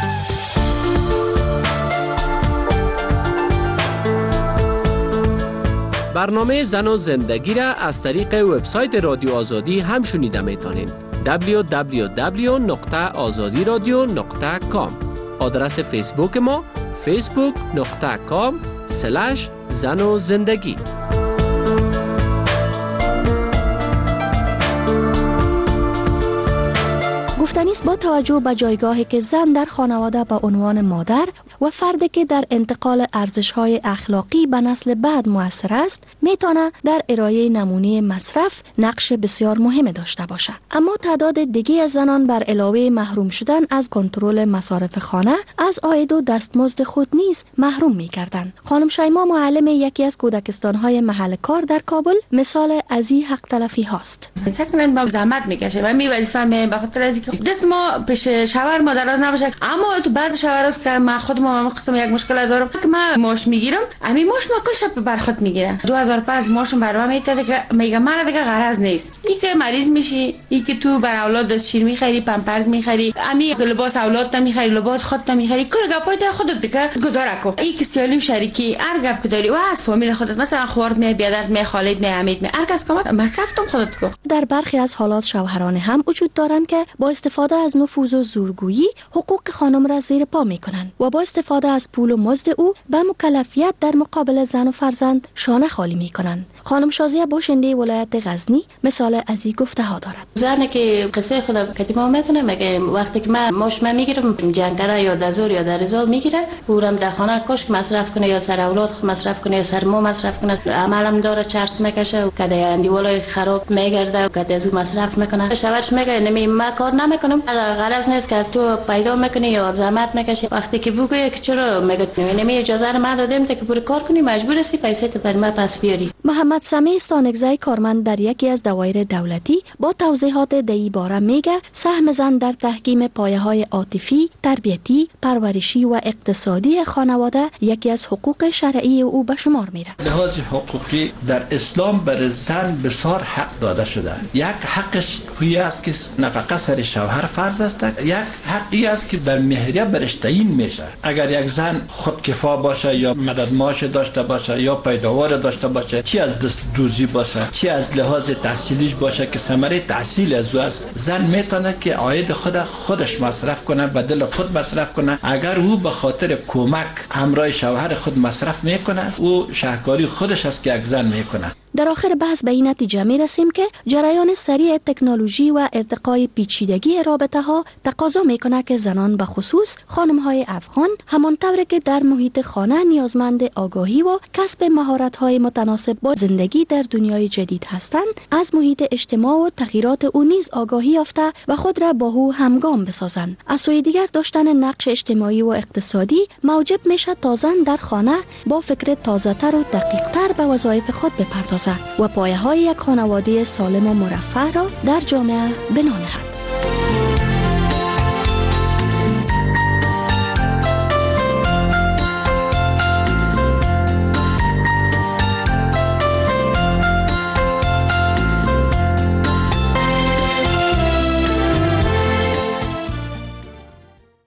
برنامه زن و زندگی را از طریق وبسایت رادیو آزادی هم شنیده میتونین. دبلیو دبلیو دبلیو نقطه آزادی رادیو نقطه کام. آدرس فیسبوک ما فیسبوک نقطه کام سلش زن و زندگی. گفتنی است با توجه به جایگاهی که زن در خانواده به عنوان مادر و فردی که در انتقال ارزش‌های اخلاقی به نسل بعد مؤثر است میتونه در ارائه نمونه مصرف نقش بسیار مهم داشته باشد. اما تعداد دیگه از زنان بر علاوه محروم شدن از کنترل مصارف خانه از عاید و دستمزد خود نیز محروم می‌کردند. خانم شیما معلم یکی از کودکستان‌های محل کار در کابل مثال از این حق تلفی هاست. سکنن با زحمت میکشه و می وظیفه می به خاطر از اینکه دست ما پیش شوهر ما دراز نباشه. اما تو بعضی شوهرست که ما خود ما قسم یک مشکل دارم که من ماش میگیرم همین ماش ما کل شب بر خود میگیره دو هزار و پنج ماشم برام میتونه که میگم من دیگه غرض نیست. این که مریض میشی، این که تو بر اولاد شیر میخری، پمپرز میخری، همین لباس اولاد تا میخری، لباس خودت تا میخری، کل گپای تا خودت دیگه گزاره کو. این که سیالیم شریکی هر گپ که داری و از فامیل خودت مثلا خوارد می بیادر می خالد می امید می هر کس کمک مصرف تم خودت کو. در برخی از حالات شوهران هم وجود دارند که با استفاده استفاده از نفوذ و زورگویی حقوق خانم را زیر پا می کنند و با استفاده از پول و مزد او به مکلفیت در مقابل زن و فرزند شانه خالی می کنند. خانم شازیه باشنده ولایت غزنی مثال از این گفته ها دارد. زنی که قصه خودم کتیما میکنه میگه وقتی که من ماش من میگیرم جنگره یا دزور یا درزا میگیره اورم در خانه کشک مصرف کنه یا سر اولاد خود مصرف کنه یا سر ما مصرف کنه، عملم داره چرت میکشه و کده اندیولای خراب میگرده و کده از مصرف میکنه. شوهرش میگه نمی ما کار نمیکنم، غلط نیست که تو پیدا میکنی یا زحمت میکشی. وقتی که بگه که چرا میگه نمی اجازه رو من دادم تا که برو کار کنی مجبور هستی پیسه تو بر من پس بیاری. محمد سمیع استانگزی کارمند در یکی از دوایر دولتی با توضیحات دهی باره میگه سهم زن در تحکیم پایه‌های عاطفی، تربیتی، پرورشی و اقتصادی خانواده یکی از حقوق شرعی او به شمار میره. لحاظ حقوقی در اسلام بر زن بسیار حق داده شده. یک حقش هوی است که نفقه سر شوهر فرض است، یک حقی است که در مهریه برش تعیین میشه. اگر یک زن خودکفا باشه یا مدد معاش داشته باشه یا پیداوار داشته باشه، چی از دست دوزی باشه، چی از لحاظ تحصیلیش باشه که ثمره تحصیل از او است، زن میتونه که عاید خود خودش مصرف کنه، به دل خود مصرف کنه. اگر او به خاطر کمک همراه شوهر خود مصرف میکنه، او شهکاری خودش است که یک زن میکنه. در آخر بحث به این نتیجه می رسیم که جریان سریع تکنولوژی و ارتقای پیچیدگی رابطه ها تقاضا می کنه که زنان به خصوص خانم های افغان همانطور که در محیط خانه نیازمند آگاهی و کسب مهارت های متناسب با زندگی در دنیای جدید هستند، از محیط اجتماع و تغییرات او نیز آگاهی یافته و خود را با او همگام بسازند. از سوی دیگر داشتن نقش اجتماعی و اقتصادی موجب میشه تا زن در خانه با فکر تازه تر و دقیق تر به وظایف خود بپردازد و پایه های یک خانواده سالم و مرفه را در جامعه بنا نهد.